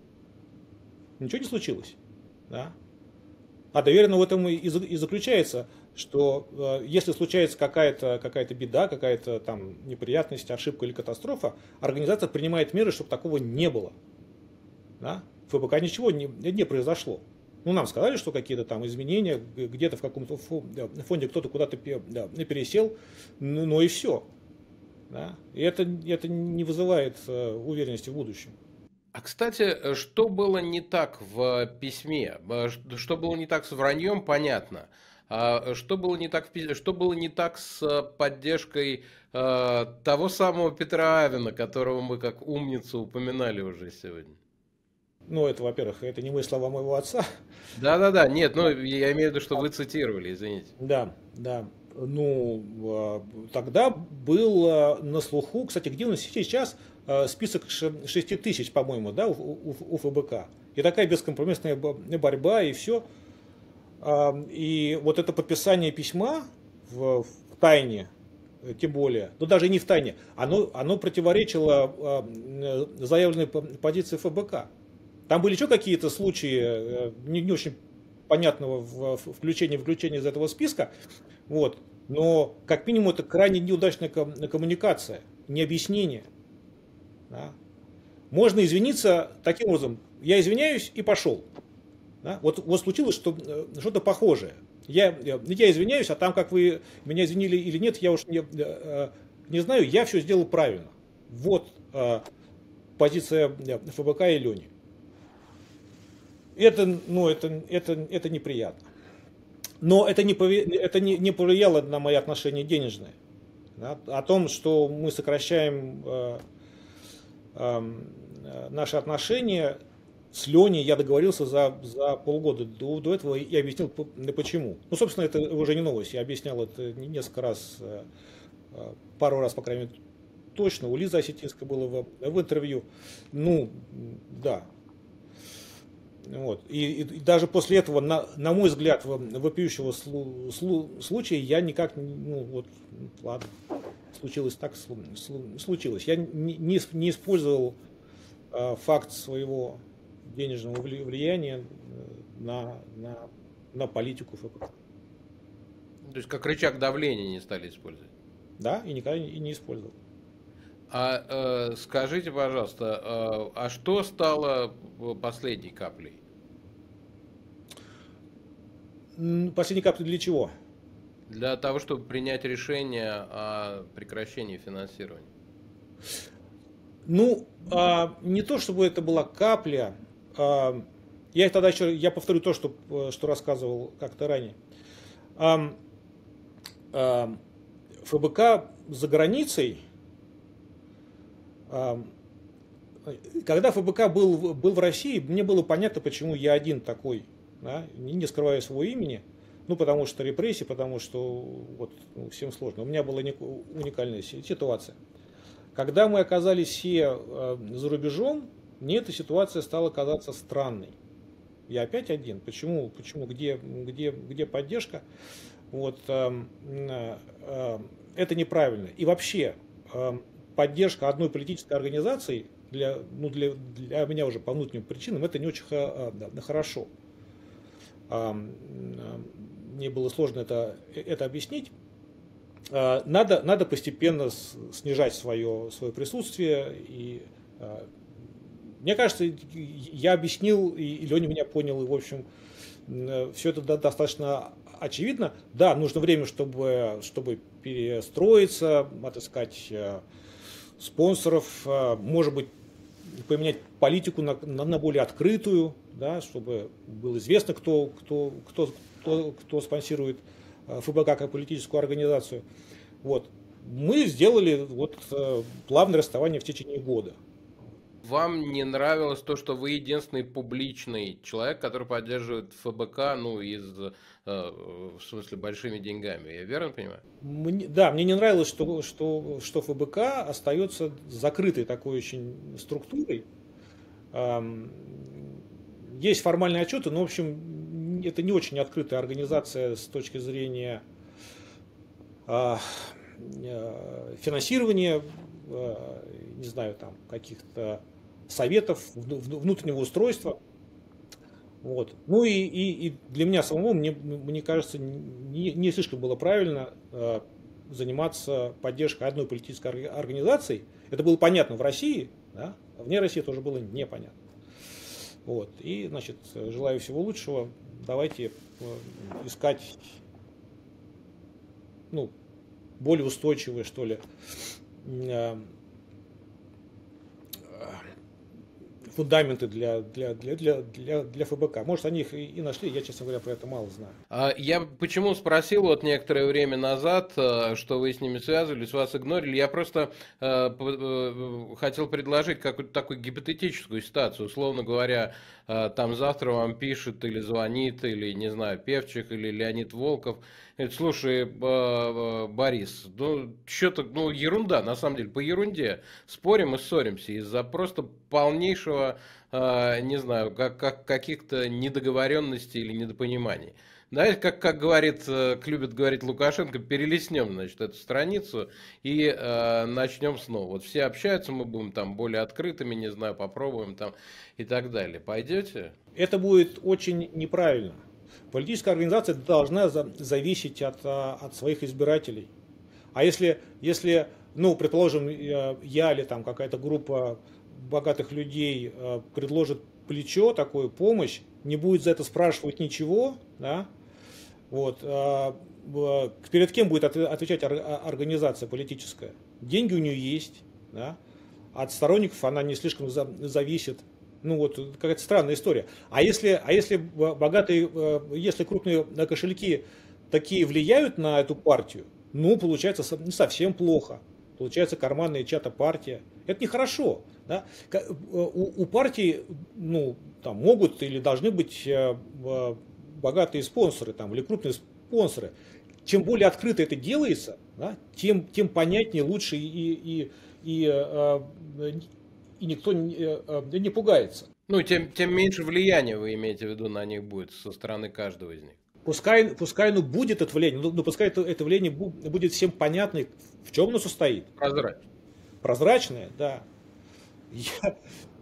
A: Ничего не случилось. Да? А доверенно в этом и заключается, что если случается какая-то какая-то беда, какая-то там неприятность, ошибка или катастрофа, организация принимает меры, чтобы такого не было. Да? В ФБК ничего не, не произошло. Ну, нам сказали, что какие-то там изменения, где-то в каком-то фонде кто-то куда-то пересел, ну, ну и все. Да? И это, это не вызывает уверенности в будущем.
B: А, кстати, что было не так в письме? Что было не так с враньем, понятно. А что было не так, в, что было не так с поддержкой э, того самого Петра Авина, которого мы как умницу упоминали уже сегодня?
A: Ну, это, во-первых, это не мои слова моего отца.
B: Да-да-да, нет, ну, я имею в виду, что вы цитировали, извините.
A: Да, да. Ну, тогда был на слуху, кстати, где он сейчас, список шести тысяч, по-моему, да, у, у, у ФБК. И такая бескомпромиссная борьба, и все. И вот это подписание письма в, в тайне, тем более, ну даже не в тайне, оно, оно противоречило заявленной позиции ФБК. Там были еще какие-то случаи не, не очень понятного включения включения из этого списка, вот. Но как минимум это крайне неудачная коммуникация, не объяснение. Да? Можно извиниться таким образом: я извиняюсь и пошел. Да? Вот, вот случилось что, что-то похожее. Я, я извиняюсь, а там, как вы меня извинили или нет, я уж не, не знаю, я все сделал правильно. Вот позиция ФБК и Лени. Это, ну, это, это, это неприятно. Но это, не, это не, не повлияло на мои отношения денежные. Да? О том, что мы сокращаем э, э, наши отношения с Леней, я договорился за, за полгода до, до этого и объяснил почему. Ну, собственно, это уже не новость. Я объяснял это несколько раз, э, пару раз, по крайней мере, точно. У Лизы Осетинской было в, в интервью. Ну, да. Вот. И, и даже после этого, на, на мой взгляд, вопиющего слу, слу, случая, я никак, ну вот, ладно, случилось так, случилось. Я не, не, не использовал э, факт своего денежного влияния на, на, на политику ФБК.
B: То есть как рычаг давления не стали использовать?
A: Да, и никогда и не использовал.
B: А э, скажите, пожалуйста, э, а что стало последней каплей?
A: Последней каплей для чего?
B: Для того, чтобы принять решение о прекращении финансирования.
A: Ну, а, не то чтобы это была капля. А, я тогда еще, я повторю то, что, что рассказывал как-то ранее. А, а, ФБК за границей, а, когда ФБК был, был в России, мне было понятно, почему я один такой, да, не, не скрывая своего имени. Ну, потому что репрессии, потому что вот, ну, всем сложно. У меня была уникальная ситуация. Когда мы оказались все э, за рубежом, мне эта ситуация стала казаться странной. Я опять один. Почему? Почему? Где, где, где поддержка? Вот, э, э, это неправильно. И вообще, э, поддержка одной политической организации для, ну, для, для меня уже по внутренним причинам это не очень э, да, хорошо. Э, мне было сложно это, это объяснить. Надо, надо постепенно снижать свое, свое присутствие. И, мне кажется, я объяснил, и Леня меня понял, и, в общем, все это достаточно очевидно. Да, нужно время, чтобы, чтобы перестроиться, отыскать спонсоров, может быть, поменять политику на, на более открытую, да, чтобы было известно, кто, кто, кто, кто, кто спонсирует ФБК как политическую организацию. Вот. Мы сделали вот, плавное расставание в течение года.
B: Вам не нравилось то, что вы единственный публичный человек, который поддерживает ФБК, ну, из, в смысле, большими деньгами. Я верно понимаю?
A: Мне, да, мне не нравилось, что, что, что ФБК остается закрытой такой очень структурой. Есть формальные отчеты, но, в общем, это не очень открытая организация с точки зрения финансирования, не знаю, там, каких-то советов, внутреннего устройства. Вот. Ну и, и, и для меня самого, мне, мне кажется, не, не слишком было правильно э, заниматься поддержкой одной политической организации. Это было понятно в России, да? А вне России тоже было непонятно. Вот. И, значит, желаю всего лучшего. Давайте э, искать, ну, более устойчивые, что ли, э, фундаменты для, для, для, для, для, для ФБК. Может, они их и, и нашли, я, честно говоря, про это мало знаю.
B: Я почему спросил вот некоторое время назад, что вы с ними связывались, вас игнорили. Я просто э, хотел предложить какую-то такую гипотетическую ситуацию. Условно говоря, там завтра вам пишет или звонит, или, не знаю, Певчих, или Леонид Волков. Говорит, слушай, Борис, ну, что-то, ну, ерунда, на самом деле, по ерунде. Спорим и ссоримся из-за просто полнейшего, не знаю, как, как, каких-то недоговоренностей или недопониманий. Знаете, как, как говорит, как любит говорить Лукашенко, перелистнем, значит, эту страницу и э, начнем снова. Вот все общаются, мы будем там более открытыми, не знаю, попробуем там и так далее. Пойдете?
A: Это будет очень неправильно. Политическая организация должна зависеть от, от своих избирателей. А если, если, ну, предположим, я или там какая-то группа богатых людей предложит плечо, такую помощь, не будет за это спрашивать ничего, да, вот, перед кем будет отвечать организация политическая? Деньги у нее есть, да, от сторонников она не слишком зависит. Ну вот, какая-то странная история. А если, а если богатые, если крупные кошельки такие влияют на эту партию, ну, получается совсем плохо. Получается карманная чья-то партия. Это нехорошо. Да? У, у партии, ну, там могут или должны быть богатые спонсоры там, или крупные спонсоры. Чем более открыто это делается, да, тем, тем понятнее, лучше и, и, и, и никто не, не пугается.
B: Ну, тем, тем меньше влияния, вы имеете в виду, на них будет со стороны каждого из них.
A: Пускай, пускай ну, будет это влияние, но, но пускай это, это влияние будет всем понятно, в чем оно состоит.
B: Прозрачное.
A: Прозрачное, да. Я,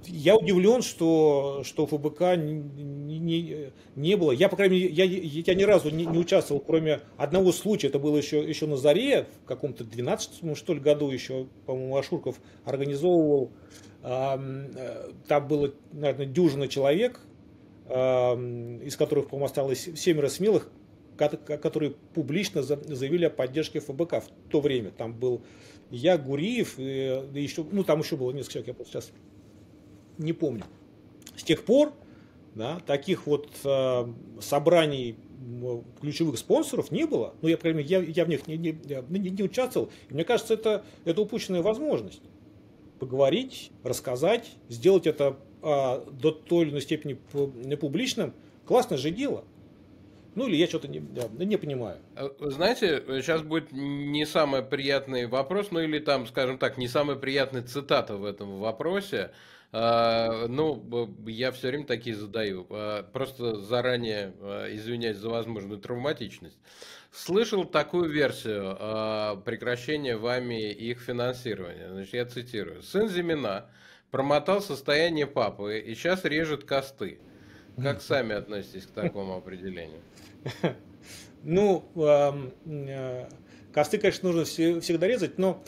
A: Я удивлен, что, что ФБК не, не, не было. Я, по крайней мере, я, я ни разу не, не участвовал, кроме одного случая. Это было еще, еще на заре, в каком-то двенадцатом, что ли, году еще, по-моему, Ашурков организовывал. Там было, наверное, дюжина человек, из которых, по-моему, осталось семеро смелых, которые публично заявили о поддержке ФБК в то время. Там был я, Гуриев, и еще, ну там еще было несколько человек, я просто сейчас не помню. С тех пор, да, таких вот э, собраний ключевых спонсоров не было. Ну, я, по крайней мере, я, я в них не, не, не, не участвовал. И мне кажется, это, это упущенная возможность. Поговорить, рассказать, сделать это э, до той или иной степени публичным. Классное же дело. Ну, или я что-то не, не понимаю.
B: Знаете, сейчас будет не самый приятный вопрос, ну, или там, скажем так, не самая приятная цитата в этом вопросе. Ну, я все время такие задаю. Просто заранее извиняюсь за возможную травматичность. Слышал такую версию прекращения вами их финансирования. Значит, я цитирую. «Сын Зимина промотал состояние папы и сейчас режет косты». Как сами относитесь к такому определению?
A: Ну, косты, конечно, нужно всегда резать, но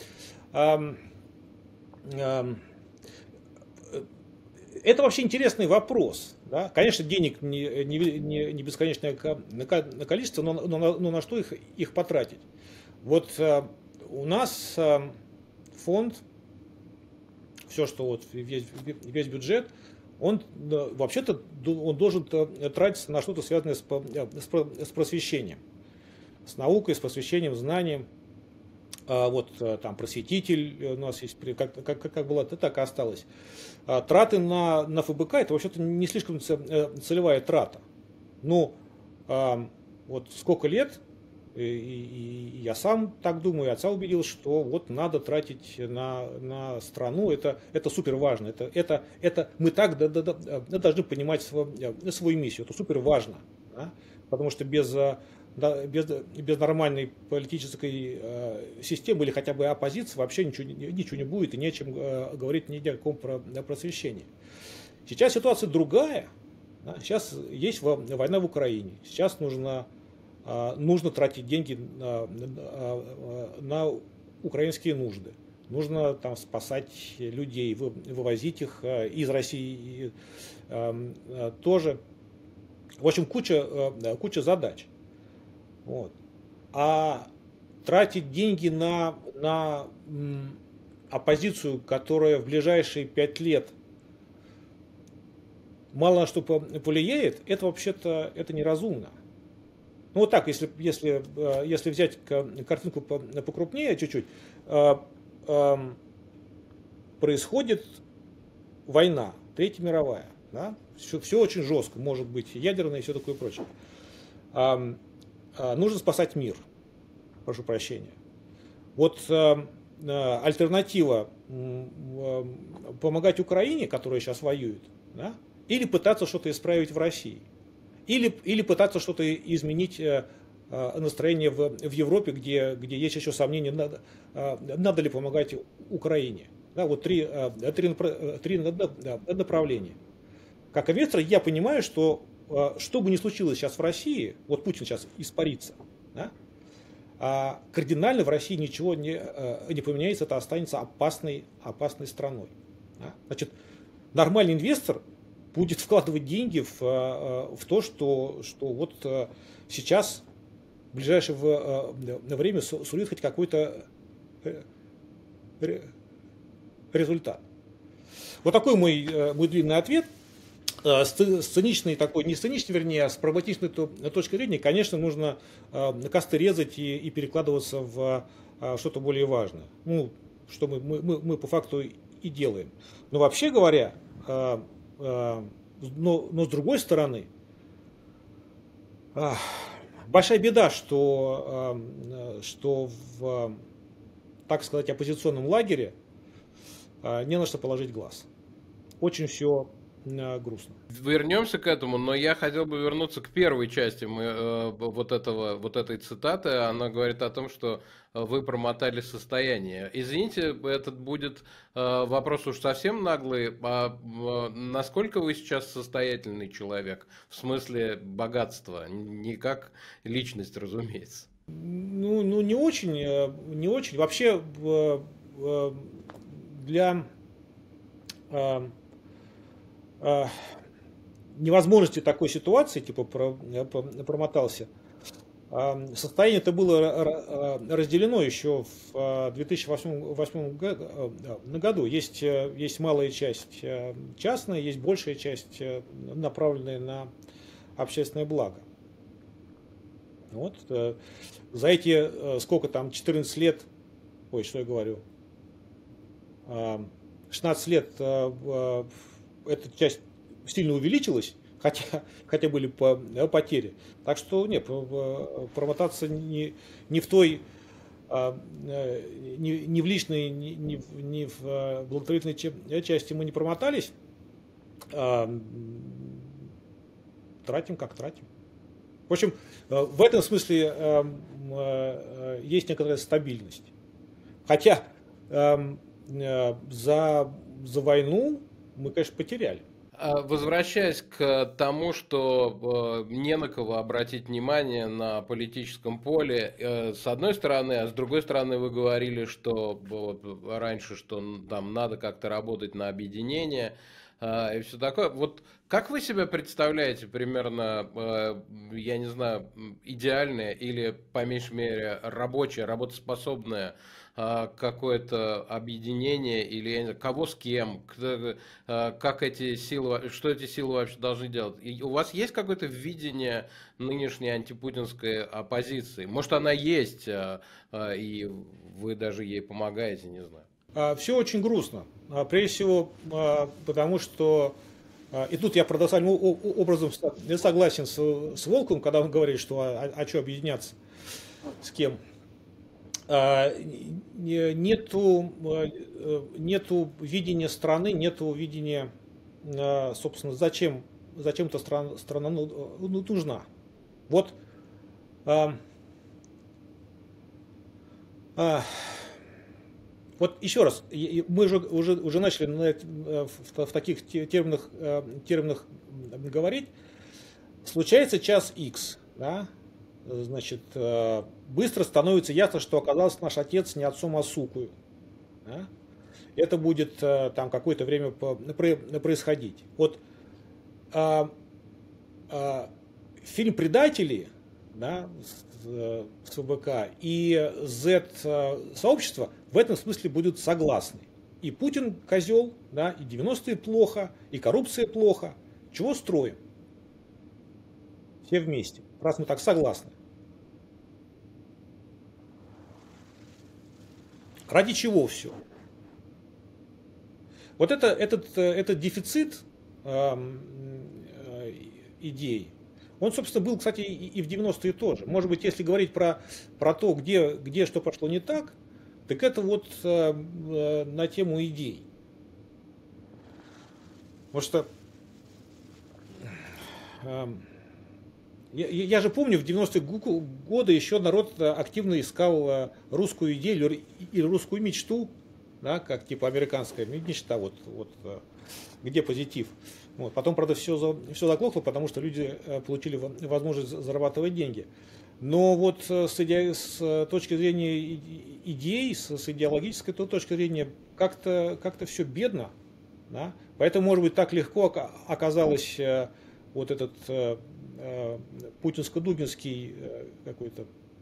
A: это вообще интересный вопрос. Да? Конечно, денег не, не, не бесконечное количество, но, но, но на что их, их потратить? Вот у нас фонд, все, что вот весь, весь бюджет, он вообще-то он должен тратиться на что-то связанное с, с просвещением, с наукой, с просвещением, знанием. Вот там просветитель у нас есть, как, как, как было, так и осталось. Траты на, на ФБК это вообще-то не слишком целевая трата. Ну, вот сколько лет, и, и я сам так думаю, отца убедил, что вот надо тратить на, на страну, это, это супер важно. Это, это, это мы так да, да, да, должны понимать свою, свою миссию, это супер важно. Да? Потому что без, да, без, без нормальной политической э, системы или хотя бы оппозиции вообще ничего, ничего не будет и не о чем э, говорить ни о каком про, просвещении. Сейчас ситуация другая. Да? Сейчас есть война в Украине. Сейчас нужно нужно тратить деньги на, на, на украинские нужды. Нужно там спасать людей, вывозить их из России тоже. В общем, куча, куча задач. Вот. А тратить деньги на, на оппозицию, которая в ближайшие пять лет мало на что повлияет, это вообще-то это неразумно. Ну вот так, если, если, если взять картинку покрупнее чуть-чуть, происходит война, Третья мировая, да? все, все очень жестко, может быть ядерное и все такое прочее. Нужно спасать мир, прошу прощения. Вот альтернатива помогать Украине, которая сейчас воюет, да? Или пытаться что-то исправить в России. Или, или пытаться что-то изменить э, настроение в, в Европе, где, где есть еще сомнения, надо, э, надо ли помогать Украине. Да, вот три, э, три, три направления. Как инвестор я понимаю, что э, что бы ни случилось сейчас в России, вот Путин сейчас испарится, да, а кардинально в России ничего не, э, не поменяется, это останется опасной, опасной страной. Да. Значит, нормальный инвестор будет вкладывать деньги в, в то, что, что вот сейчас, в ближайшее время, сулит хоть какой-то результат. Вот такой мой, мой длинный ответ. С циничной такой, не сценичной, вернее, а с прагматичной точки зрения, конечно, нужно косты резать и, и перекладываться в что-то более важное. Ну, что мы, мы, мы по факту и делаем. Но вообще говоря, Но, но с другой стороны, большая беда, что, что в, так сказать, оппозиционном лагере не на что положить глаз. Очень все грустно.
B: Вернемся к этому, но я хотел бы вернуться к первой части мы, э, вот, этого, вот этой цитаты. Она говорит о том, что вы промотали состояние. Извините, этот будет э, вопрос уж совсем наглый. А э, насколько вы сейчас состоятельный человек? В смысле богатства, не как личность, разумеется.
A: Ну, ну не очень, не очень. Вообще для э, э, невозможности такой ситуации, типа промотался, состояние это было разделено еще в две тысячи восьмом году. Есть, есть малая часть частная, есть большая часть, направленная на общественное благо. Вот. За эти, сколько там, четырнадцать лет, ой, что я говорю, шестнадцать лет эта часть сильно увеличилась, хотя, хотя были потери. Так что нет, промотаться не, не в той, не, не в личной, не, не, в, не в благотворительной части мы не промотались, а тратим как тратим. В общем, в этом смысле есть некоторая стабильность. Хотя за, за войну мы, конечно, потеряли.
B: Возвращаясь к тому, что не на кого обратить внимание на политическом поле, с одной стороны, а с другой стороны вы говорили, что раньше, что там надо как-то работать на объединение и все такое. Вот как вы себя представляете примерно, я не знаю, идеальное или, по меньшей мере, рабочее, работоспособное какое-то объединение или я не знаю, кого с кем, как эти силы, что эти силы вообще должны делать? И у вас есть какое-то видение нынешней антипутинской оппозиции? Может, она есть, и вы даже ей помогаете, не знаю.
A: Все очень грустно. Прежде всего, потому что, и тут я парадоксальным образом не согласен с, с Волковым, когда он говорит, что а, а что объединяться с кем. Нету, нету видения страны, нету видения, собственно, зачем, зачем эта страна, страна нужна. Вот а, а, вот еще раз, мы же уже, уже начали в, в таких терминах, терминах говорить. Случается час X, да? Значит, быстро становится ясно, что оказался наш отец не отцом, а сукою. Да? Это будет там какое-то время происходить. Вот а, а, фильм «Предатели», да, с, с ВБК и Z-сообщество в этом смысле будут согласны. И Путин козел, да, и девяностые плохо, и коррупция плохо. Чего строим? Все вместе, раз мы так согласны. Ради чего все? Вот это, этот, этот дефицит э, э, идей, он, собственно, был, кстати, и, и в девяностые тоже. Может быть, если говорить про, про то, где, где что пошло не так, так это вот э, э, на тему идей. Потому что э, я, я же помню, в девяностые годы еще народ активно искал русскую идею или русскую мечту, да, как типа американская мечта, вот, вот где позитив. Вот. Потом, правда, все, все заглохло, потому что люди получили возможность зарабатывать деньги. Но вот с, иде... с точки зрения идей, с, с идеологической точки зрения, как-то, как-то все бедно. Да? Поэтому, может быть, так легко оказалось вот этот путинско-дугинский какой-то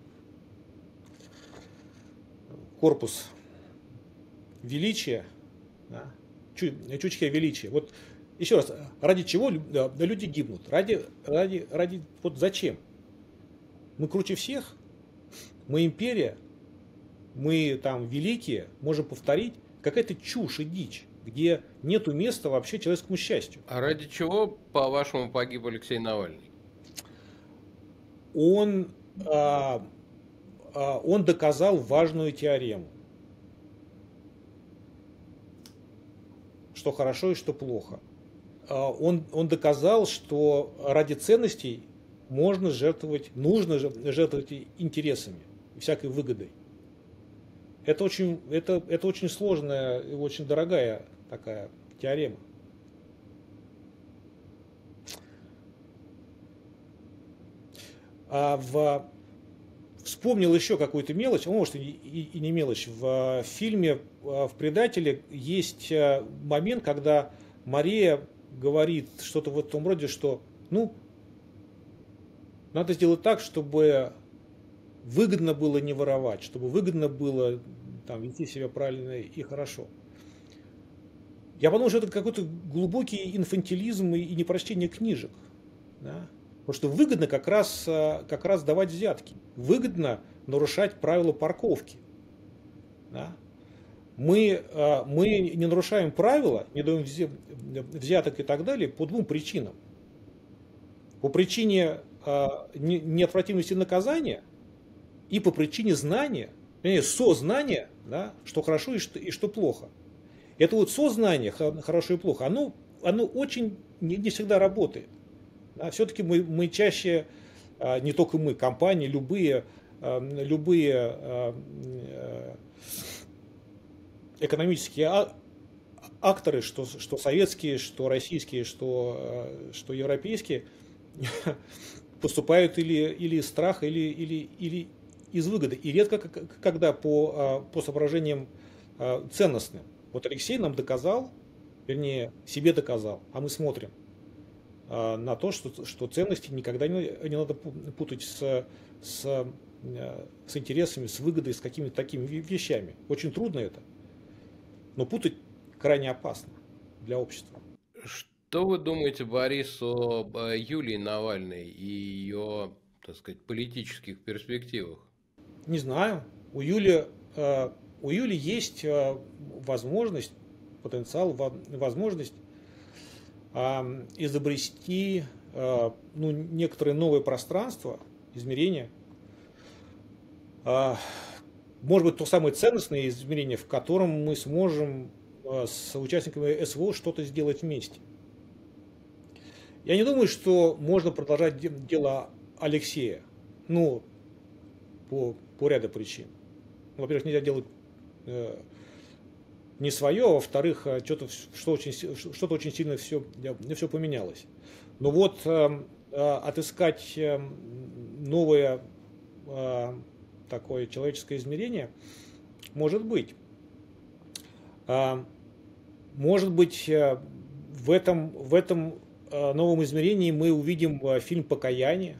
A: корпус величия, да, чучхе величия. Вот еще раз, ради чего люди гибнут? Ради, ради, ради, вот зачем? Мы круче всех, мы империя, мы там великие, можем повторить. Какая-то чушь и дичь, где нету места вообще человеческому счастью.
B: А ради чего, по-вашему, погиб Алексей Навальный?
A: Он, а, а, он доказал важную теорему. Что хорошо и что плохо. он, он доказал, что ради ценностей можно жертвовать, нужно жертвовать интересами, всякой выгодой. Это очень, это, это очень сложная и очень дорогая такая теорема. А в, вспомнил еще какую-то мелочь, может и, и, и не мелочь. В фильме в «Предателе» есть момент, когда Мария говорит что-то в этом роде, что ну, надо сделать так, чтобы выгодно было не воровать, чтобы выгодно было там, вести себя правильно и хорошо. Я подумал, что это какой-то глубокий инфантилизм и непрочтение книжек. Да? Потому что выгодно как раз, как раз давать взятки. Выгодно нарушать правила парковки. Да? Мы, мы не нарушаем правила, не даем взяток и так далее по двум причинам. По причине неотвратимости наказания и по причине знания, сознания, да, что хорошо и что, и что плохо. Это вот сознание, хорошо и плохо, оно, оно очень не, не всегда работает. Да, все-таки мы, мы чаще, не только мы, компании, любые, любые экономические акторы, что, что советские, что российские, что, что европейские, поступают или, или из страха, или, или, или из выгоды. И редко когда по, по соображениям ценностным. Вот Алексей нам доказал, вернее, себе доказал, а мы смотрим на то, что, что ценности никогда не, не надо путать с, с, с интересами, с выгодой, с какими-то такими вещами. Очень трудно это, но путать крайне опасно для общества.
B: Что вы думаете, Борис, о Юлии Навальной и ее, так сказать, политических перспективах?
A: Не знаю. У Юли, у Юли есть возможность, потенциал, возможность изобрести ну, некоторые новые пространства, измерения. Может быть, то самое ценностное измерение, в котором мы сможем с участниками СВО что-то сделать вместе. Я не думаю, что можно продолжать дело Алексея. Ну, по, по ряду причин. Во-первых, нельзя делать э, не свое, а во-вторых, что-то, что очень, что-то очень сильно все, все поменялось. Но вот э, э, отыскать э, новое э, такое человеческое измерение может быть. Э, может быть, э, в этом, в этом новом измерении мы увидим фильм «Покаяние»,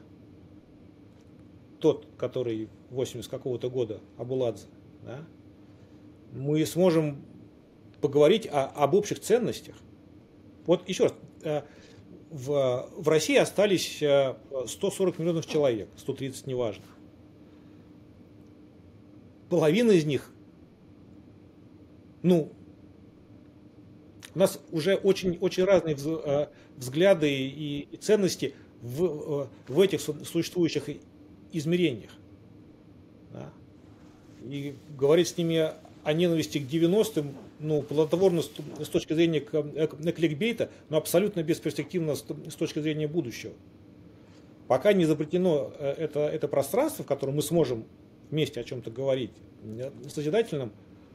A: тот, который восемьдесят какого-то года, Абуладзе. Да? Мы сможем поговорить о, об общих ценностях. Вот еще раз, в, в России остались сто сорок миллионов человек, сто тридцать, неважно. Половина из них, ну, у нас уже очень, очень разные взгляды и ценности в, в этих существующих измерениях. Да? И говорить с ними о ненависти к девяностым, ну, плодотворно с, с точки зрения к, к, кликбейта, но абсолютно бесперспективно с, с точки зрения будущего. Пока не запретено это, это пространство, в котором мы сможем вместе о чем-то говорить, созидательном,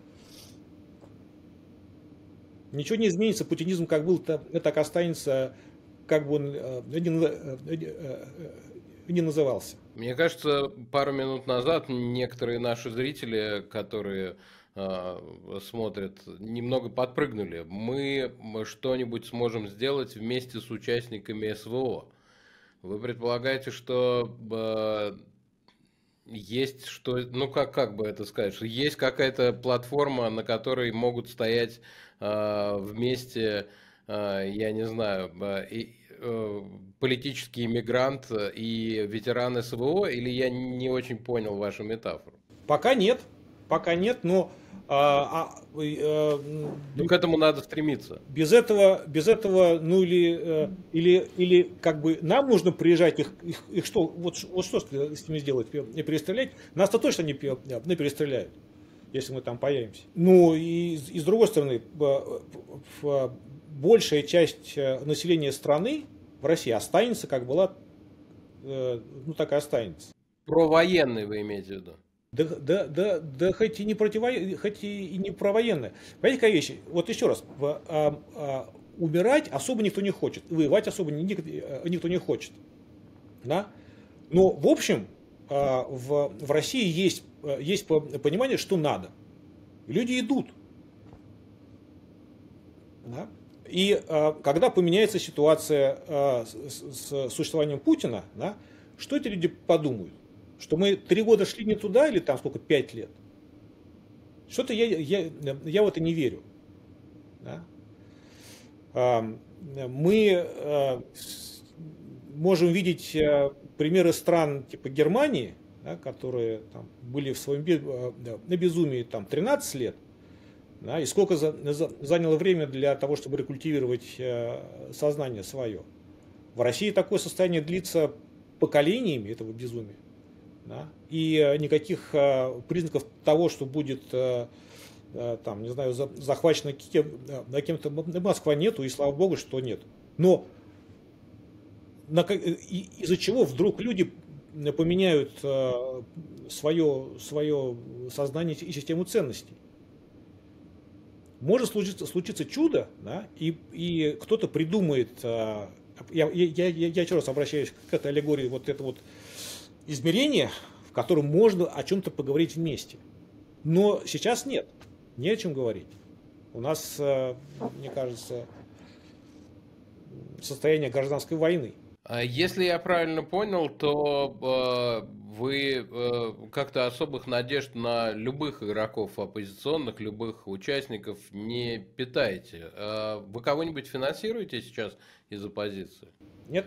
A: ничего не изменится, путинизм как был, так останется, как бы он не назывался.
B: Мне кажется, пару минут назад некоторые наши зрители, которые э, смотрят, немного подпрыгнули. Мы что-нибудь сможем сделать вместе с участниками СВО. Вы предполагаете, что э, есть что, ну как, как бы это сказать, что есть какая-то платформа, на которой могут стоять э, вместе, э, я не знаю, э, и, э, политический иммигрант и ветеран СВО, или я не очень понял вашу метафору?
A: Пока нет, пока нет, но а, а, а,
B: ну, к этому надо стремиться.
A: Без этого, без этого, ну или, или, или как бы нам нужно приезжать, их, их, их что, вот, вот что с ними сделать, не перестрелять? Нас-то точно не, не перестреляют. если мы там появимся. Ну и, и с другой стороны, большая часть населения страны в России останется, как была, ну так и останется.
B: Провоенный вы имеете в виду?
A: Да, да, да, да, хоть и не противоенные, хоть и не провоенные. Понимаете, какая вещь? Вот еще раз, а, а, умирать особо никто не хочет, воевать особо ни, никто не хочет. Да? Но в общем, а, в, в России есть, есть понимание, что надо. Люди идут. Да? И а, когда поменяется ситуация а, с, с существованием Путина, да, что эти люди подумают? Что мы три года шли не туда или там сколько, пять лет? Что-то я, я, я в это не верю. Да? А, мы а, можем видеть а, примеры стран типа Германии, да, которые там, были в своем на безумии там, тринадцать лет, да, и сколько за, за, заняло время для того, чтобы рекультивировать э, сознание свое. В России такое состояние длится поколениями этого безумия. Да, и э, никаких э, признаков того, что будет э, э, там, не знаю, за, захвачена кем, э, кем-то Москва нету, и слава богу, что нет. Но на, и, из-за чего вдруг люди поменяют э, свое, свое сознание и систему ценностей? Может случиться, случиться чудо, да, и, и кто-то придумает, э, я, я, я, я еще раз обращаюсь к этой аллегории, вот это вот измерение, в котором можно о чем-то поговорить вместе. Но сейчас нет, не о чем говорить. У нас, э, мне кажется, состояние гражданской войны.
B: Если я правильно понял, то э, вы э, как-то особых надежд на любых игроков оппозиционных, любых участников не питаете. Э, вы кого-нибудь финансируете сейчас из оппозиции?
A: Нет.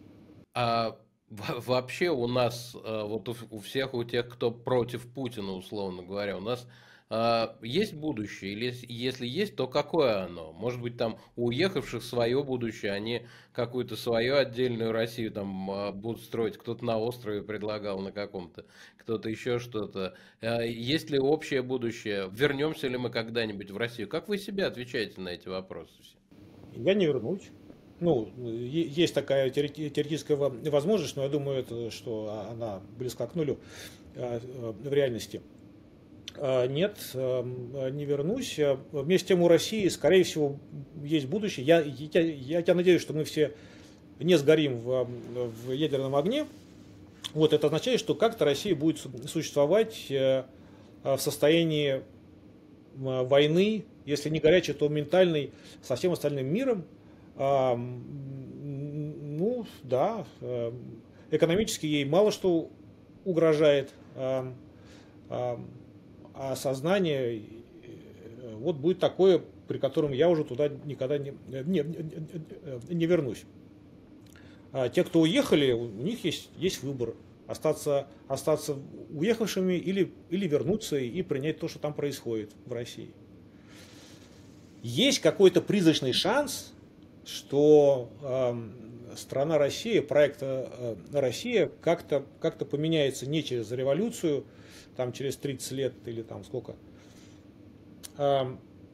B: А вообще у нас, э, вот у, у всех, у тех, кто против Путина, условно говоря, у нас а, есть будущее? Или если есть, то какое оно? Может быть, там у уехавших свое будущее, они какую-то свою отдельную Россию там а, будут строить. Кто-то на острове предлагал на каком-то, кто-то еще что-то. А, есть ли общее будущее? Вернемся ли мы когда-нибудь в Россию? Как вы себе отвечаете на эти вопросы?
A: Я не вернусь. Ну, есть такая теоретическая возможность, но я думаю, это, что она близка к нулю в реальности. Нет, не вернусь. Вместе с тем у России, скорее всего, есть будущее. Я, я, я, я надеюсь, что мы все не сгорим в, в ядерном огне. Вот это означает, что как-то Россия будет существовать в состоянии войны, если не горячей, то ментальной, со всем остальным миром. Ну, да, экономически ей мало что угрожает. А сознание вот будет такое, при котором я уже туда никогда не, не, не, не вернусь. А те, кто уехали, у них есть, есть выбор. Остаться, остаться уехавшими или, или вернуться и принять то, что там происходит в России. Есть какой-то призрачный шанс, что э, страна Россия, проект э, Россия как-то как-то поменяется не через революцию, там через тридцать лет или там сколько. Но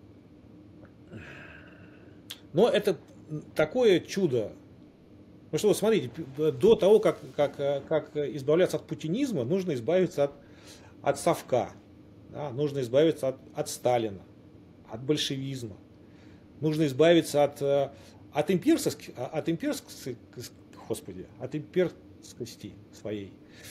A: это такое чудо. Ну что, смотрите, до того, как, как, как избавляться от путинизма, нужно избавиться от, от совка, да, нужно избавиться от, от Сталина, от большевизма, нужно избавиться от, от имперской, от имперской, господи, от имперскости своей.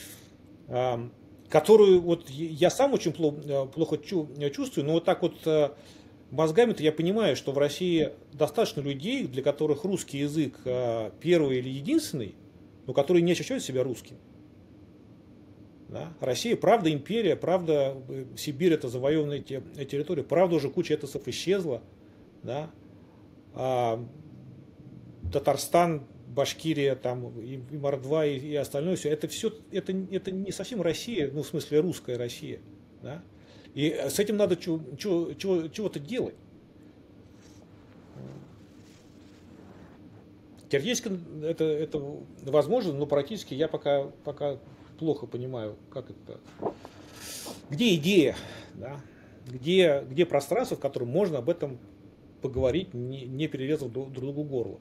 A: Которую вот я сам очень плохо, плохо чувствую, но вот так вот мозгами-то я понимаю, что в России достаточно людей, для которых русский язык первый или единственный, но которые не ощущают себя русским. Да? Россия, правда, империя, правда, Сибирь — это завоеванная территория, правда, уже куча этносов исчезла. Да? А Татарстан, Башкирия, там, и Мордва, и, и остальное все, это все, это, это не совсем Россия, ну, в смысле, русская Россия. Да? И с этим надо чего, чего, чего, чего-то делать. Теоретически это, это возможно, но практически я пока, пока плохо понимаю, как это. Где идея? Да? где, где пространство, в котором можно об этом поговорить, не, не перерезав друг другу горло.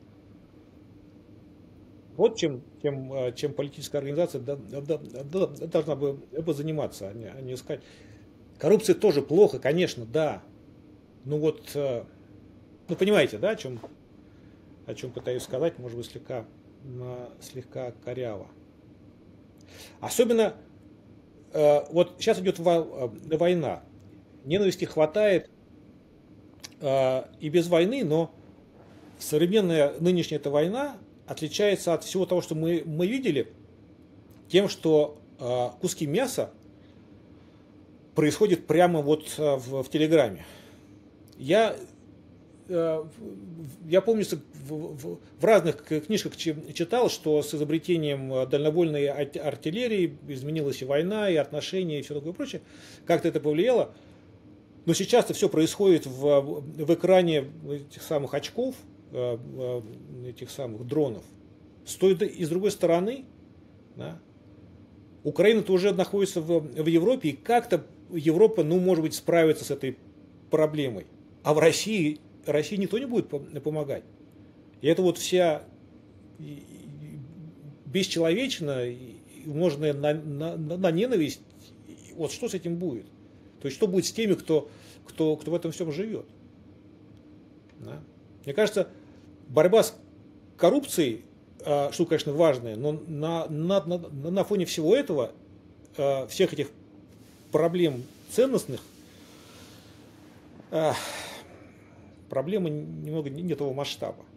A: Вот чем, чем, чем политическая организация должна бы заниматься, а не, а не искать. Коррупция тоже плохо, конечно, да. Ну вот, ну понимаете, да, о чем, о чем пытаюсь сказать, может быть, слегка, слегка коряво. Особенно, вот сейчас идет война, ненависти хватает и без войны, но современная нынешняя эта война отличается от всего того, что мы, мы видели, тем, что э, куски мяса происходят прямо вот э, в, в Телеграме. Я, э, я помню, в, в, в разных книжках читал, что с изобретением дальнобойной артиллерии изменилась и война, и отношения, и все такое прочее. Как-то это повлияло. Но сейчас-то все происходит в, в экране этих самых очков, этих самых дронов. С той и с другой стороны, да, Украина-то уже находится в, в Европе, и как-то Европа, ну, может быть, справится с этой проблемой. А в России, России никто не будет помогать. И это вот вся бесчеловечина, умноженная на, на, на ненависть, вот что с этим будет? То есть что будет с теми, кто, кто, кто в этом всем живет? Да? Мне кажется, борьба с коррупцией, что, конечно, важное, но на, на, на, на фоне всего этого, всех этих проблем ценностных, проблемы немного не того масштаба.